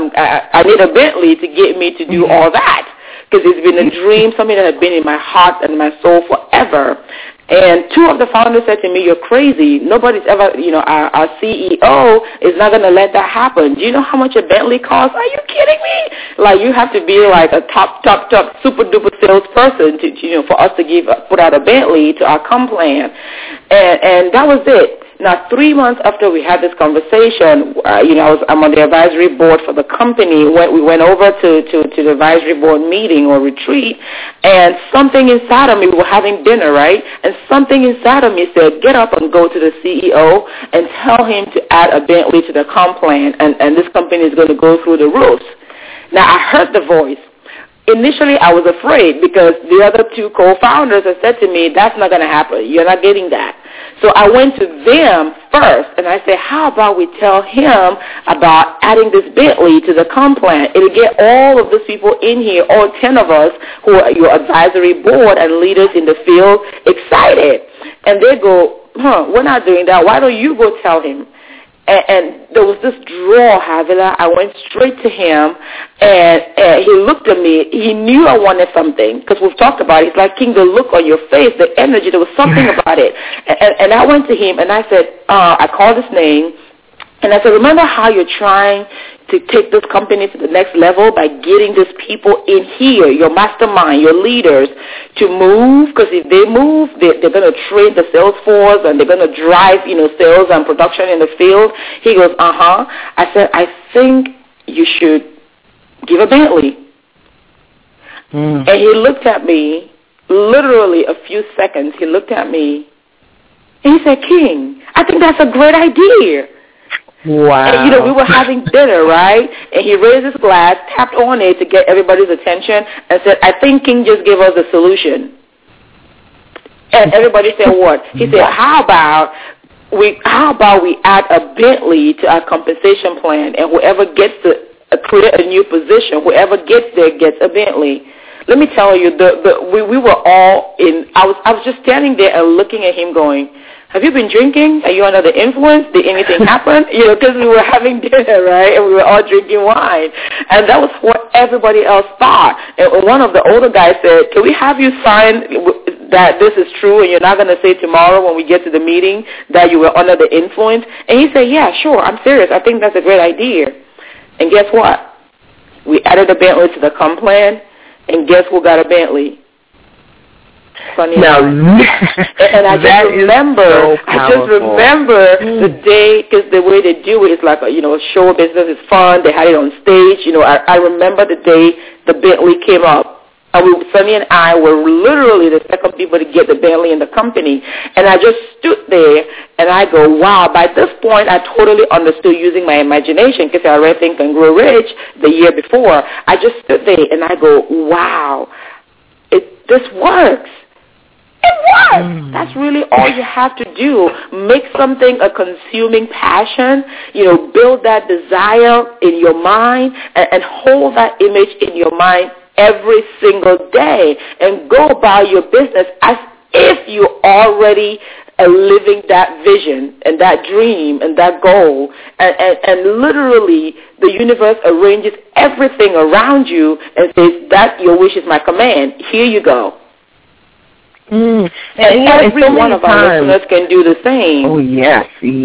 I need a Bentley to get me to do all that. Because it's been a dream, something that had been in my heart and my soul forever. And two of the founders said to me, you're crazy. Nobody's ever, our CEO is not going to let that happen. Do you know how much a Bentley costs? Are you kidding me? Like, you have to be like a top, super-duper salesperson for us to put out a Bentley to our comp plan. And that was it. Now, 3 months after we had this conversation, I'm on the advisory board for the company. We went over to the advisory board meeting or retreat, and something inside of me, we were having dinner, right? And something inside of me said, get up and go to the CEO and tell him to add a Bentley to the comp plan, and this company is going to go through the roof. Now, I heard the voice. initially I was afraid because the other two co-founders had said to me, that's not going to happen. You're not getting that. So I went to them first, and I said, how about we tell him about adding this Bentley to the comp plan? It'll get all of these people in here, all 10 of us who are your advisory board and leaders in the field, excited. And they go, we're not doing that. Why don't you go tell him? And there was this draw, Havila. I went straight to him, and he looked at me. He knew I wanted something because we've talked about it. He's like, King, the look on your face, the energy, there was something about it. And I went to him, and I said, I called his name, and I said, remember how you're trying to take this company to the next level by getting these people in here, your mastermind, your leaders, to move? Because if they move, they're going to train the sales force and they're going to drive, sales and production in the field. He goes, I said, I think you should give a Bentley. And he looked at me, literally a few seconds, he looked at me, and he said, King, I think that's a great idea. Wow. And, we were having dinner, right? And he raised his glass, tapped on it to get everybody's attention, and said, I think King just gave us a solution. And everybody said, what? He said, how about we add a Bentley to our compensation plan, and whoever gets to create a new position, whoever gets there gets a Bentley. Let me tell you, we were all in, I was just standing there and looking at him going, have you been drinking? Are you under the influence? Did anything happen? Because we were having dinner, right? And we were all drinking wine. And that was what everybody else thought. And one of the older guys said, can we have you sign that this is true and you're not going to say tomorrow when we get to the meeting that you were under the influence? And he said, yeah, sure, I'm serious. I think that's a great idea. And guess what? We added a Bentley to the comp plan, and guess who got a Bentley? Now, and I just remember the day, because the way they do it is like show business is fun. They had it on stage. I remember the day the Bentley came up, and Sonny and I were literally the second people to get the Bentley in the company. And I just stood there, and I go, wow. By this point, I totally understood using my imagination because I read Think and Grow Rich the year before. I just stood there, and I go, wow, this works. It works. That's really all you have to do. Make something a consuming passion, build that desire in your mind and hold that image in your mind every single day and go about your business as if you're already living that vision and that dream and that goal. And literally the universe arranges everything around you and says, that your wish is my command. Here you go. And every one of our listeners can do the same. Oh, yes.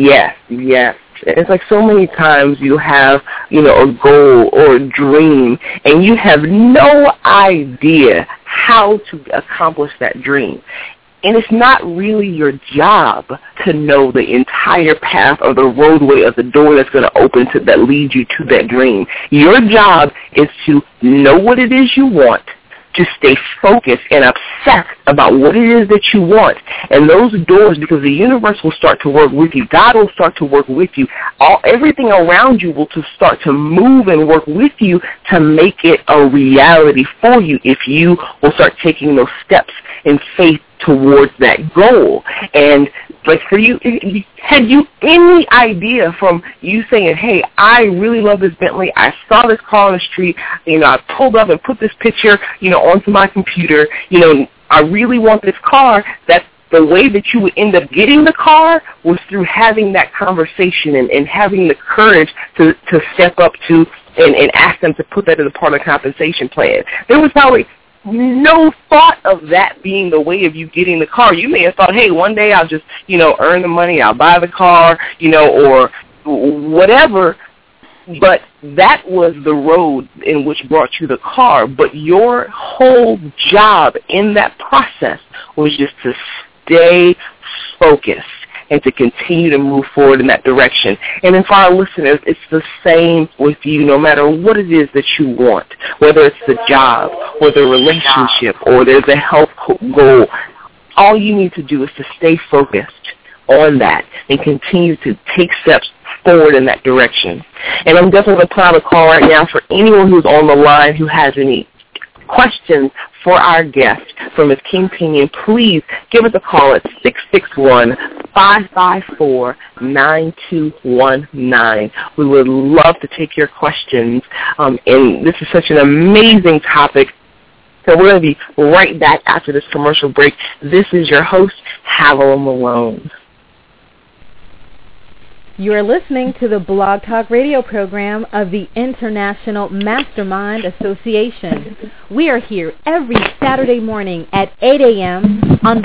It's like so many times you have, a goal or a dream, and you have no idea how to accomplish that dream. And it's not really your job to know the entire path or the roadway or the door that's going to open that leads you to that dream. Your job is to know what it is you want, to stay focused and obsessed about what it is that you want. And those doors, because the universe will start to work with you, God will start to work with you, everything around you will start to move and work with you to make it a reality for you if you will start taking those steps in faith towards that goal. And like for you, had you any idea from you saying, hey, I really love this Bentley, I saw this car on the street, I pulled up and put this picture, onto my computer, I really want this car, that the way that you would end up getting the car was through having that conversation and having the courage to step up to and ask them to put that as a part of the compensation plan. There was probably no thought of that being the way of you getting the car. You may have thought, hey, one day I'll just, earn the money, I'll buy the car, or whatever. But that was the road in which brought you the car. But your whole job in that process was just to stay focused and to continue to move forward in that direction. And then for our listeners, it's the same with you, no matter what it is that you want, whether it's the job or the relationship or there's a health goal. All you need to do is to stay focused on that and continue to take steps forward in that direction. And I'm definitely going to put out a call right now for anyone who's on the line who has any questions for our guest, for Ms. King Pinion, please give us a call at 661-554-9219. We would love to take your questions, and this is such an amazing topic. So we're going to be right back after this commercial break. This is your host, Havilah Malone. You are listening to the Blog Talk Radio program of the International Mastermind Association. We are here every Saturday morning at 8 a.m. on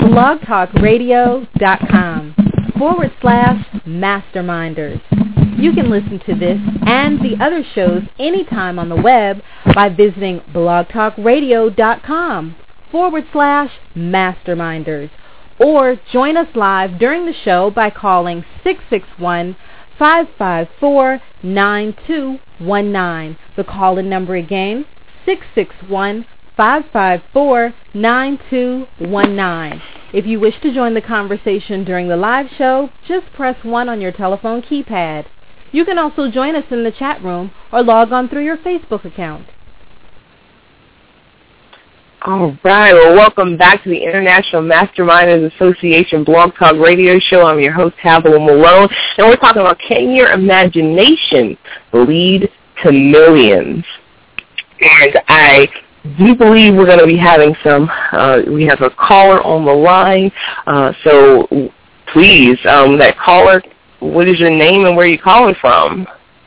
blogtalkradio.com/masterminders. You can listen to this and the other shows anytime on the web by visiting blogtalkradio.com/masterminders. Or join us live during the show by calling 661-554-9219. The call-in number again, 661-554-9219. If you wish to join the conversation during the live show, just press 1 on your telephone keypad. You can also join us in the chat room or log on through your Facebook account. All right. Well, welcome back to the International Masterminders Association Blog Talk Radio Show. I'm your host, Havilah Malone, and we're talking about Can Your Imagination Lead to Millions? And I do believe we're going to be having we have a caller on the line. So please, that caller, what is your name and where are you calling from?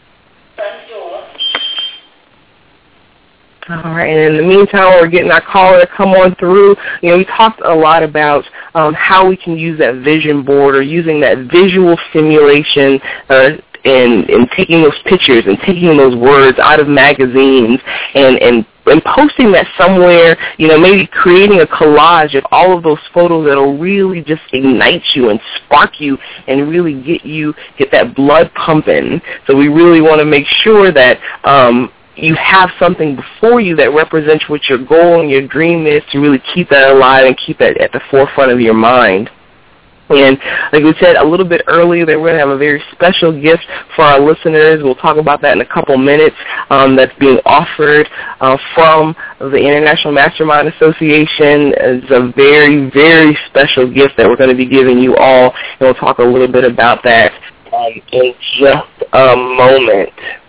All right, and in the meantime, we're getting our caller to come on through. We talked a lot about how we can use that vision board or using that visual stimulation and taking those pictures and taking those words out of magazines and posting that somewhere, maybe creating a collage of all of those photos that will really just ignite you and spark you and really get that blood pumping. So we really want to make sure that you have something before you that represents what your goal and your dream is, to really keep that alive and keep that at the forefront of your mind. And like we said a little bit earlier, that we're going to have a very special gift for our listeners. We'll talk about that in a couple minutes. That's being offered from the International Mastermind Association. It's a very, very special gift that we're going to be giving you all, and we'll talk a little bit about that in just a moment.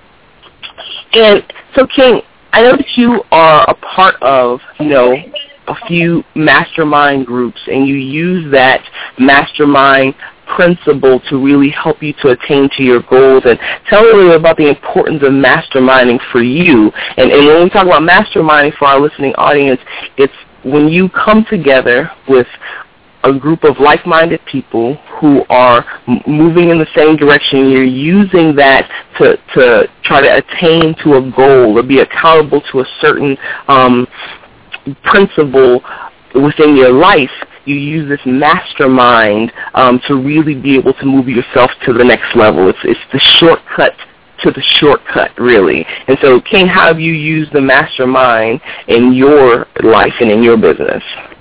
And so, King, I know that you are a part of, a few mastermind groups, and you use that mastermind principle to really help you to attain to your goals. And tell me a little bit about the importance of masterminding for you. And when we talk about masterminding for our listening audience, it's when you come together with a group of like-minded people who are moving in the same direction. You're using that to try to attain to a goal or be accountable to a certain principle within your life. You use this mastermind to really be able to move yourself to the next level. It's the shortcut to the shortcut, really. And so, King, how have you used the mastermind in your life and in your business?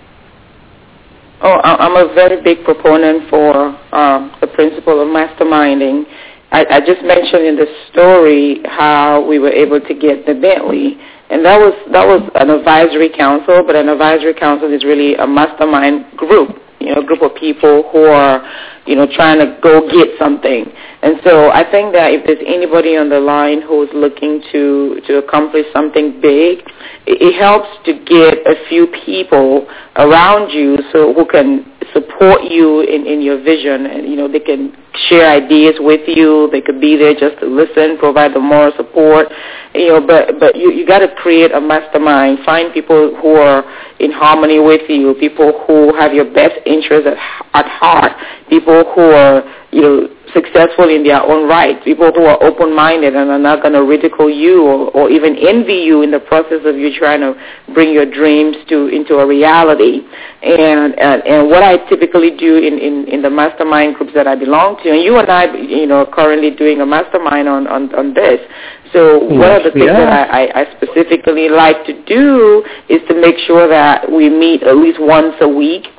Oh, I'm a very big proponent for the principle of masterminding. I just mentioned in the story how we were able to get the Bentley, and that was an advisory council, but an advisory council is really a mastermind group, a group of people who are, trying to go get something. And so I think that if there's anybody on the line who's looking to accomplish something big, it helps to get a few people around you who can support you in your vision, and they can share ideas with you. They could be there just to listen, provide the moral support. But you got to create a mastermind. Find people who are in harmony with you, people who have your best interests at heart, people who are successful in their own right, people who are open-minded and are not going to ridicule you or even envy you in the process of you trying to bring your dreams into a reality. And what I typically do in the mastermind groups that I belong to, and you and I, are currently doing a mastermind on this. So one of the things that I specifically like to do is to make sure that we meet at least once a week.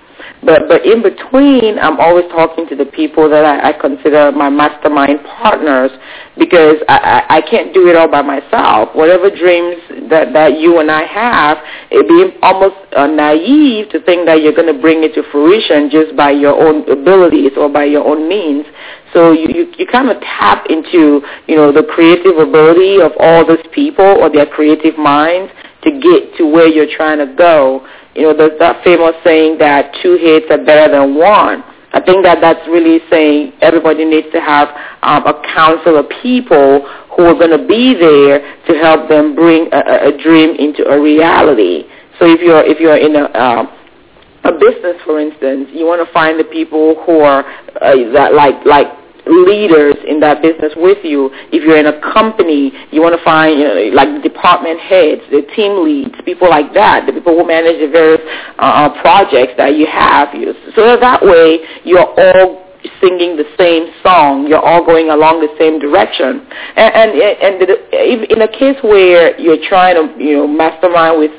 But in between, I'm always talking to the people that I consider my mastermind partners, because I can't do it all by myself. Whatever dreams that you and I have, it'd be almost naive to think that you're going to bring it to fruition just by your own abilities or by your own means. So you kind of tap into, the creative ability of all those people or their creative minds to get to where you're trying to go. There's that famous saying that 2 hits are better than 1. I think that's really saying everybody needs to have a council of people who are going to be there to help them bring a dream into a reality. So if you're in a business, for instance, you want to find the people who are like leaders in that business with you. If you're in a company, you want to find like department heads, the team leads, people like that, the people who manage the various projects that you have. So that way you're all singing the same song. You're all going along the same direction. And in a case where you're trying to mastermind with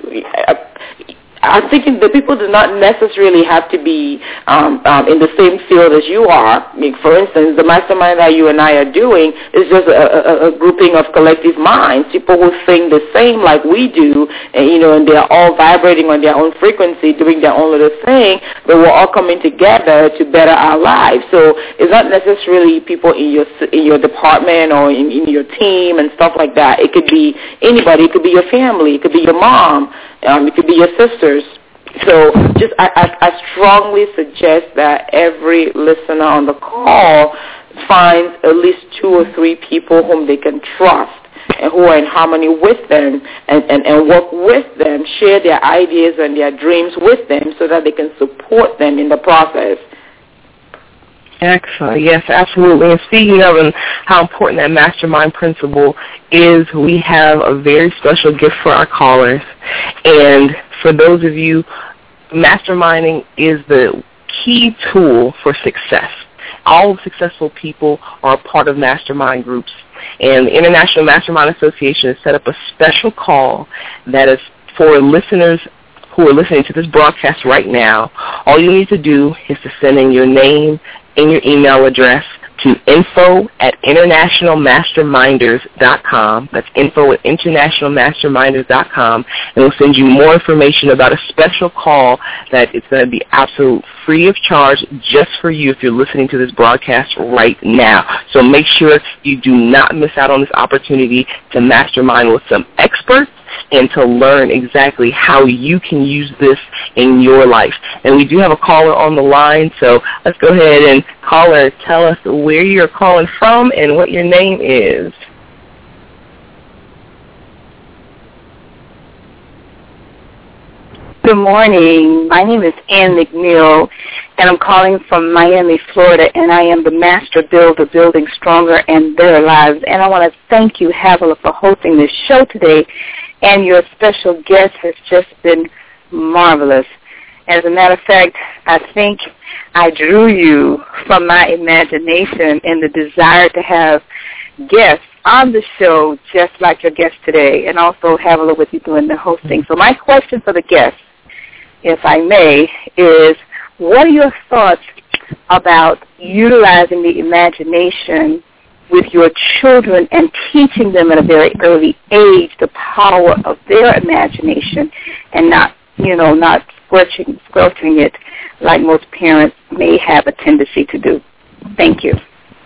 I'm thinking the people do not necessarily have to be in the same field as you are. I mean, for instance, the mastermind that you and I are doing is just a grouping of collective minds, people who think the same like we do, and they're all vibrating on their own frequency, doing their own little thing, but we're all coming together to better our lives. So it's not necessarily people in your department or in your team and stuff like that. It could be anybody. It could be your family. It could be your mom. It could be your sisters. So I strongly suggest that every listener on the call finds at least 2 or 3 people whom they can trust and who are in harmony with them and work with them, share their ideas and their dreams with them so that they can support them in the process. Excellent. Yes, absolutely. And speaking of and how important that mastermind principle is, we have a very special gift for our callers. And for those of you, masterminding is the key tool for success. All successful people are a part of mastermind groups. And the International Mastermind Association has set up a special call that is for listeners who are listening to this broadcast right now. All you need to do is to send in your name and your email address to info@internationalmasterminders.com. That's info@internationalmasterminders.com, and we'll send you more information about a special call that it's going to be absolute free of charge just for you if you're listening to this broadcast right now. So make sure you do not miss out on this opportunity to mastermind with some experts and to learn exactly how you can use this in your life. And we do have a caller on the line, so let's go ahead and caller, tell us where you're calling from and what your name is. Good morning. My name is Ann McNeil, and I'm calling from Miami, Florida, and I am the Master Builder, Building Stronger and Better Lives. And I want to thank you, Havilah, for hosting this show today, and your special guest has just been marvelous. As a matter of fact, I think I drew you from my imagination and the desire to have guests on the show just like your guest today, and also Havilah with you doing the hosting. So my question for the guests, if I may, is what are your thoughts about utilizing the imagination with your children and teaching them at a very early age the power of their imagination and not squelching it like most parents may have a tendency to do? Thank you.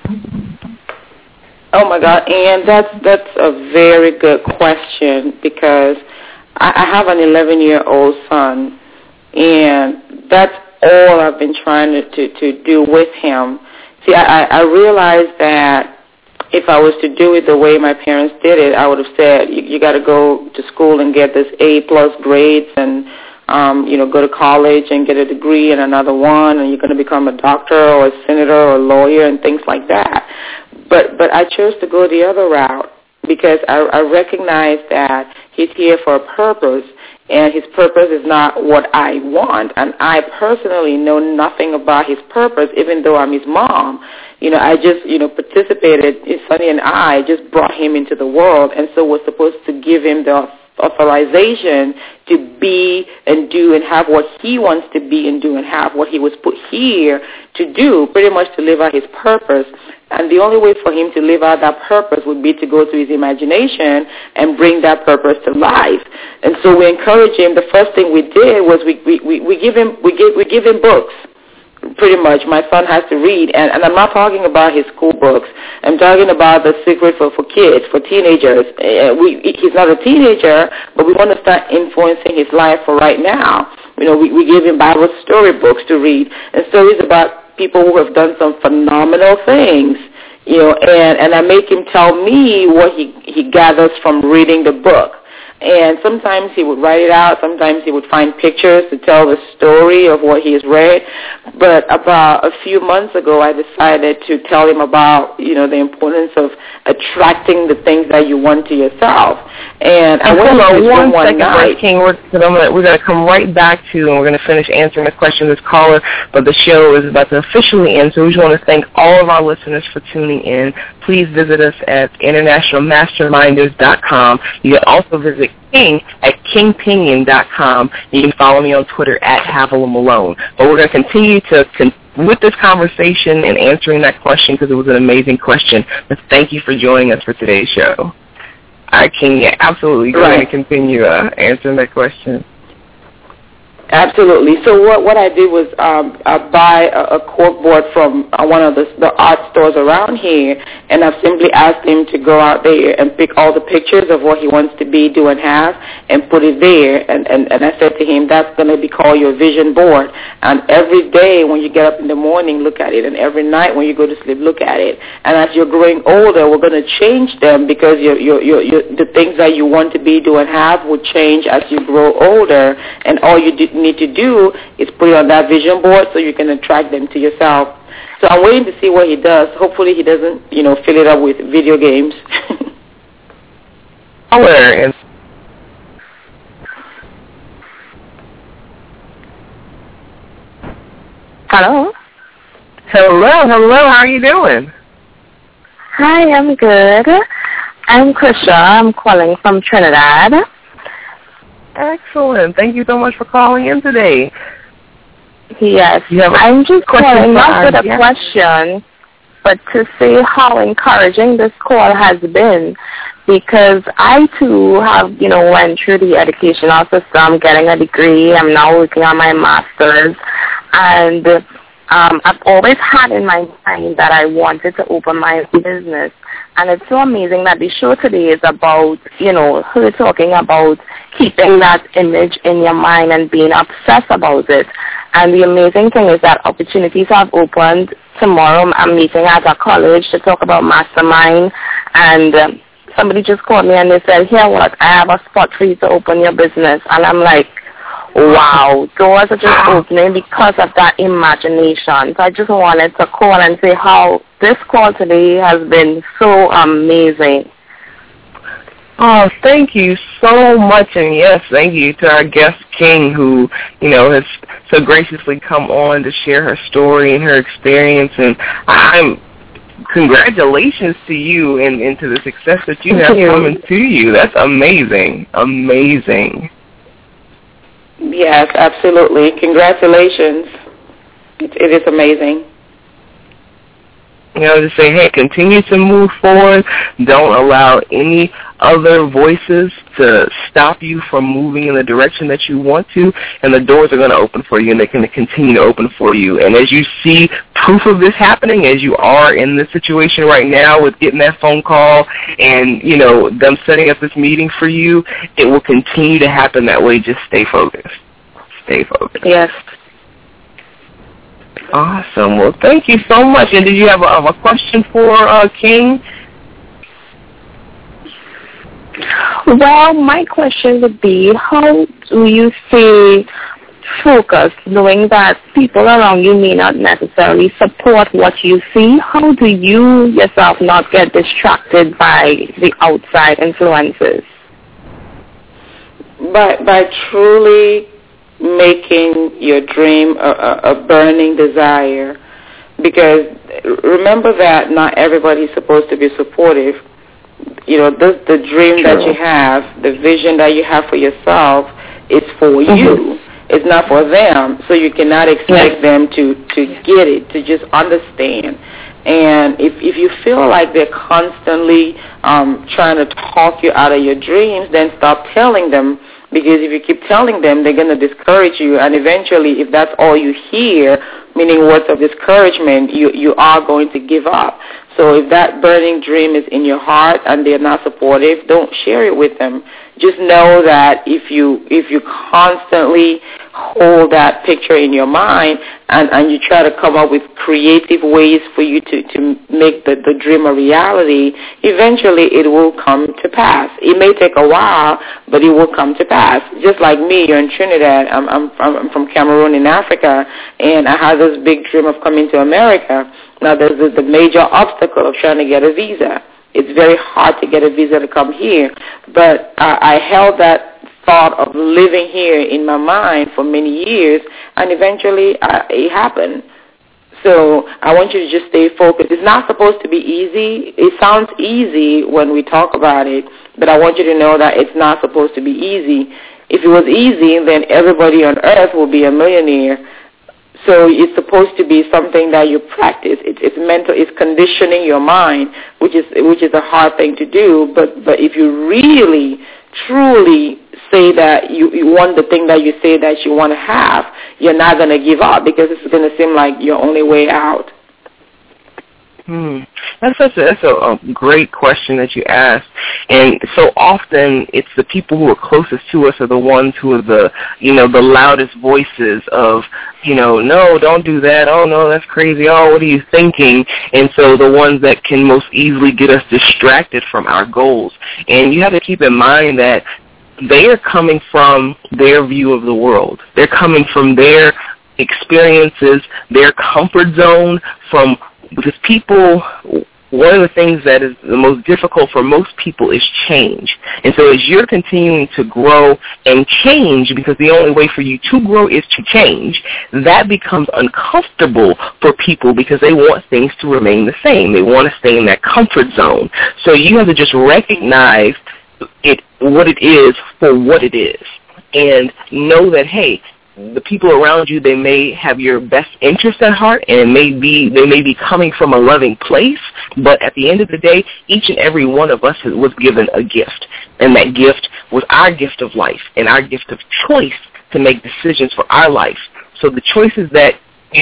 Oh my God, Ann, that's a very good question, because I have an 11-year-old son, and that's all I've been trying to do with him. See, I realized that if I was to do it the way my parents did it, I would have said, you got to go to school and get this A+ grades and go to college and get a degree and another one, and you're going to become a doctor or a senator or a lawyer and things like that. But I chose to go the other route because I recognize that he's here for a purpose, and his purpose is not what I want. And I personally know nothing about his purpose, even though I'm his mom. I just, participated. Sonny and I just brought him into the world, and so we're supposed to give him the authorization to be and do and have what he wants to be and do and have what he was put here to do, pretty much to live out his purpose. And the only way for him to live out that purpose would be to go to his imagination and bring that purpose to life. And so we encourage him. The first thing we did was we give him books. Pretty much, my son has to read, and I'm not talking about his school books. I'm talking about The Secret for kids, for teenagers. He's not a teenager, but we want to start influencing his life for right now. You know, we give him Bible story books to read, and stories about people who have done some phenomenal things. You know, and I make him tell me what he gathers from reading the book. And sometimes he would write it out. Sometimes he would find pictures to tell the story of what he has read. But about a few months ago, I decided to tell him about, you know, the importance of attracting the things that you want to yourself. And I went to his room one night. King, we're going to come right back to, and we're going to finish answering the question of this caller, but the show is about to officially end, so we just want to thank all of our listeners for tuning in. Please visit us at internationalmasterminders.com. You can also visit King at kingpinion.com. You can follow me on Twitter at Havilah Malone. But we're going to continue with this conversation and answering that question because it was an amazing question. But thank you for joining us for today's show. All right, King, absolutely. Go ahead and continue answering that question. Absolutely. So what I did was buy a corkboard from one of the art stores around here, and I've simply asked him to go out there and pick all the pictures of what he wants to be, do, and have, and put it there. And I said to him, that's going to be called your vision board. And every day when you get up in the morning, look at it, and every night when you go to sleep, look at it. And as you're growing older, we're going to change them because the things that you want to be, do, and have will change as you grow older, and all you need to do is put it on that vision board so you can attract them to yourself. So I'm waiting to see what he does. Hopefully he doesn't, fill it up with video games. Hilarious. Hello. Hello. How are you doing? Hi, I'm good. I'm Krisha. I'm calling from Trinidad. Excellent. Thank you so much for calling in today. Yes. I'm just calling not with a question, but to say how encouraging this call has been, because I, too, have, went through the educational system, getting a degree. I'm now working on my master's, and I've always had in my mind that I wanted to open my own business. And it's so amazing that the show today is about, her talking about keeping that image in your mind and being obsessed about it. And the amazing thing is that opportunities have opened. Tomorrow I'm meeting at a college to talk about Mastermind. And somebody just called me and they said, here what, I have a spot for you to open your business. And I'm like, wow, doors are just opening because of that imagination. So I just wanted to call and say how this call today has been so amazing. Oh, thank you so much. And yes, thank you to our guest, King, who, has so graciously come on to share her story and her experience. And congratulations to you and to the success that you have coming to you. That's amazing. Amazing. Yes, absolutely. Congratulations. It is amazing. Just say, hey, continue to move forward. Don't allow any other voices to stop you from moving in the direction that you want to, and the doors are going to open for you, and they're going to continue to open for you. And as you see proof of this happening, as you are in this situation right now with getting that phone call and, them setting up this meeting for you, it will continue to happen that way. Just stay focused. Stay focused. Yes. Awesome. Well, thank you so much. And did you have a question for King? Well, my question would be, how do you stay focused, knowing that people around you may not necessarily support what you see? How do you yourself not get distracted by the outside influences? By truly making your dream a burning desire, because remember that not everybody is supposed to be supportive. the dream that you have, the vision that you have for yourself, is for you. It's not for them. So you cannot expect them to get it, to just understand. And if you feel like they're constantly trying to talk you out of your dreams, then stop telling them, because if you keep telling them, they're going to discourage you. And eventually, if that's all you hear, meaning words of discouragement, you are going to give up. So if that burning dream is in your heart and they're not supportive, don't share it with them. Just know that if you constantly hold that picture in your mind and you try to come up with creative ways for you to make the dream a reality, eventually it will come to pass. It may take a while, but it will come to pass. Just like me, you're in Trinidad. I'm from Cameroon in Africa, and I had this big dream of coming to America. Now, there's the major obstacle of trying to get a visa. It's very hard to get a visa to come here. But I held that thought of living here in my mind for many years, and eventually it happened. So I want you to just stay focused. It's not supposed to be easy. It sounds easy when we talk about it, but I want you to know that it's not supposed to be easy. If it was easy, then everybody on earth will be a millionaire. So it's supposed to be something that you practice. It's mental. It's conditioning your mind, which is a hard thing to do. But if you really, truly say that you want the thing that you say that you want to have, you're not going to give up, because it's going to seem like your only way out. That's a great question that you asked. And so often it's the people who are closest to us are the ones who are the loudest voices of, no, don't do that. Oh, no, that's crazy. Oh, what are you thinking? And so the ones that can most easily get us distracted from our goals. And you have to keep in mind that they are coming from their view of the world. They're coming from their experiences, their comfort zone, because people, one of the things that is the most difficult for most people is change. And so as you're continuing to grow and change, because the only way for you to grow is to change, that becomes uncomfortable for people because they want things to remain the same. They want to stay in that comfort zone. So you have to just recognize what it is for what it is, and know that, hey, the people around you, they may have your best interest at heart, and they may be coming from a loving place, but at the end of the day, each and every one of us was given a gift, and that gift was our gift of life and our gift of choice to make decisions for our life. So the choices that,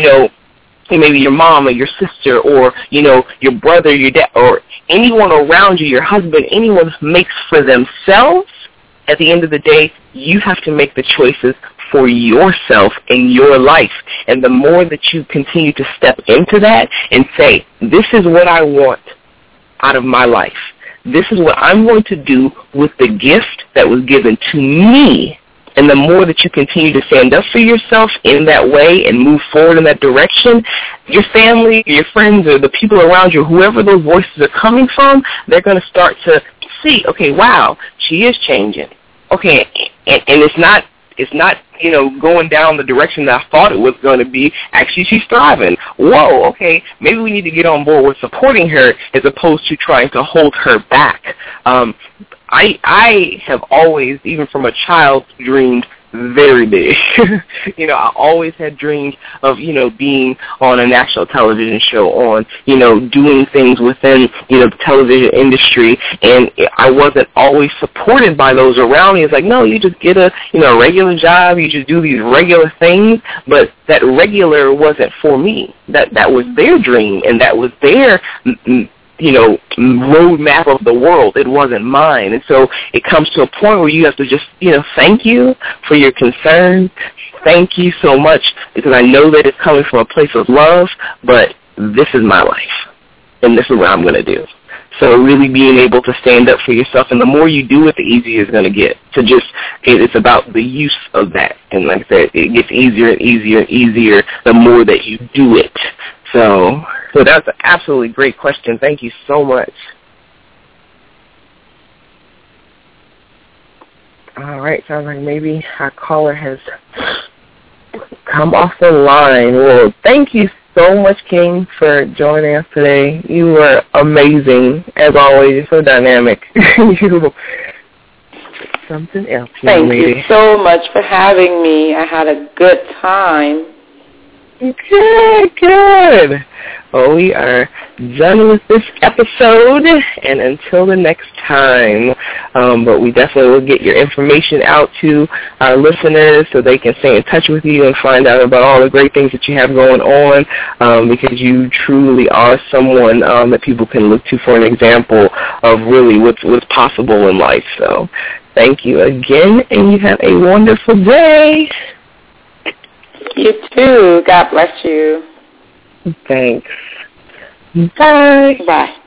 maybe your mom or your sister or, your brother, your dad, or anyone around you, your husband, anyone makes for themselves, at the end of the day, you have to make the choices for yourself in your life. And the more that you continue to step into that and say, this is what I want out of my life. This is what I'm going to do with the gift that was given to me. And the more that you continue to stand up for yourself in that way and move forward in that direction, your family, your friends, or the people around you, whoever those voices are coming from, they're going to start to see, okay, wow, she is changing. Okay, and it's not going down the direction that I thought it was going to be. Actually, she's thriving. Whoa, okay, maybe we need to get on board with supporting her as opposed to trying to hold her back. I have always, even from a child, dreamed very big. I always had dreams of, being on a national television show, on, doing things within, the television industry, and I wasn't always supported by those around me. It's like, no, you just get a, regular job, you just do these regular things, but that regular wasn't for me. That was their dream, and that was their roadmap of the world. It wasn't mine. And so it comes to a point where you have to just, thank you for your concern. Thank you so much, because I know that it's coming from a place of love, but this is my life, and this is what I'm going to do. So really being able to stand up for yourself, and the more you do it, the easier it's going to get. It's about the use of that. And like I said, it gets easier and easier and easier the more that you do it. So that's an absolutely great question. Thank you so much. All right, sounds like maybe our caller has come off the line. Well, thank you so much, King, for joining us today. You were amazing, as always. You're so dynamic. You something else, Thank you so much for having me. I had a good time. Good. Well, we are done with this episode, and until the next time, but we definitely will get your information out to our listeners so they can stay in touch with you and find out about all the great things that you have going on, because you truly are someone that people can look to for an example of really what's possible in life. So thank you again, and you have a wonderful day. You too. God bless you. Thanks. Bye. Bye.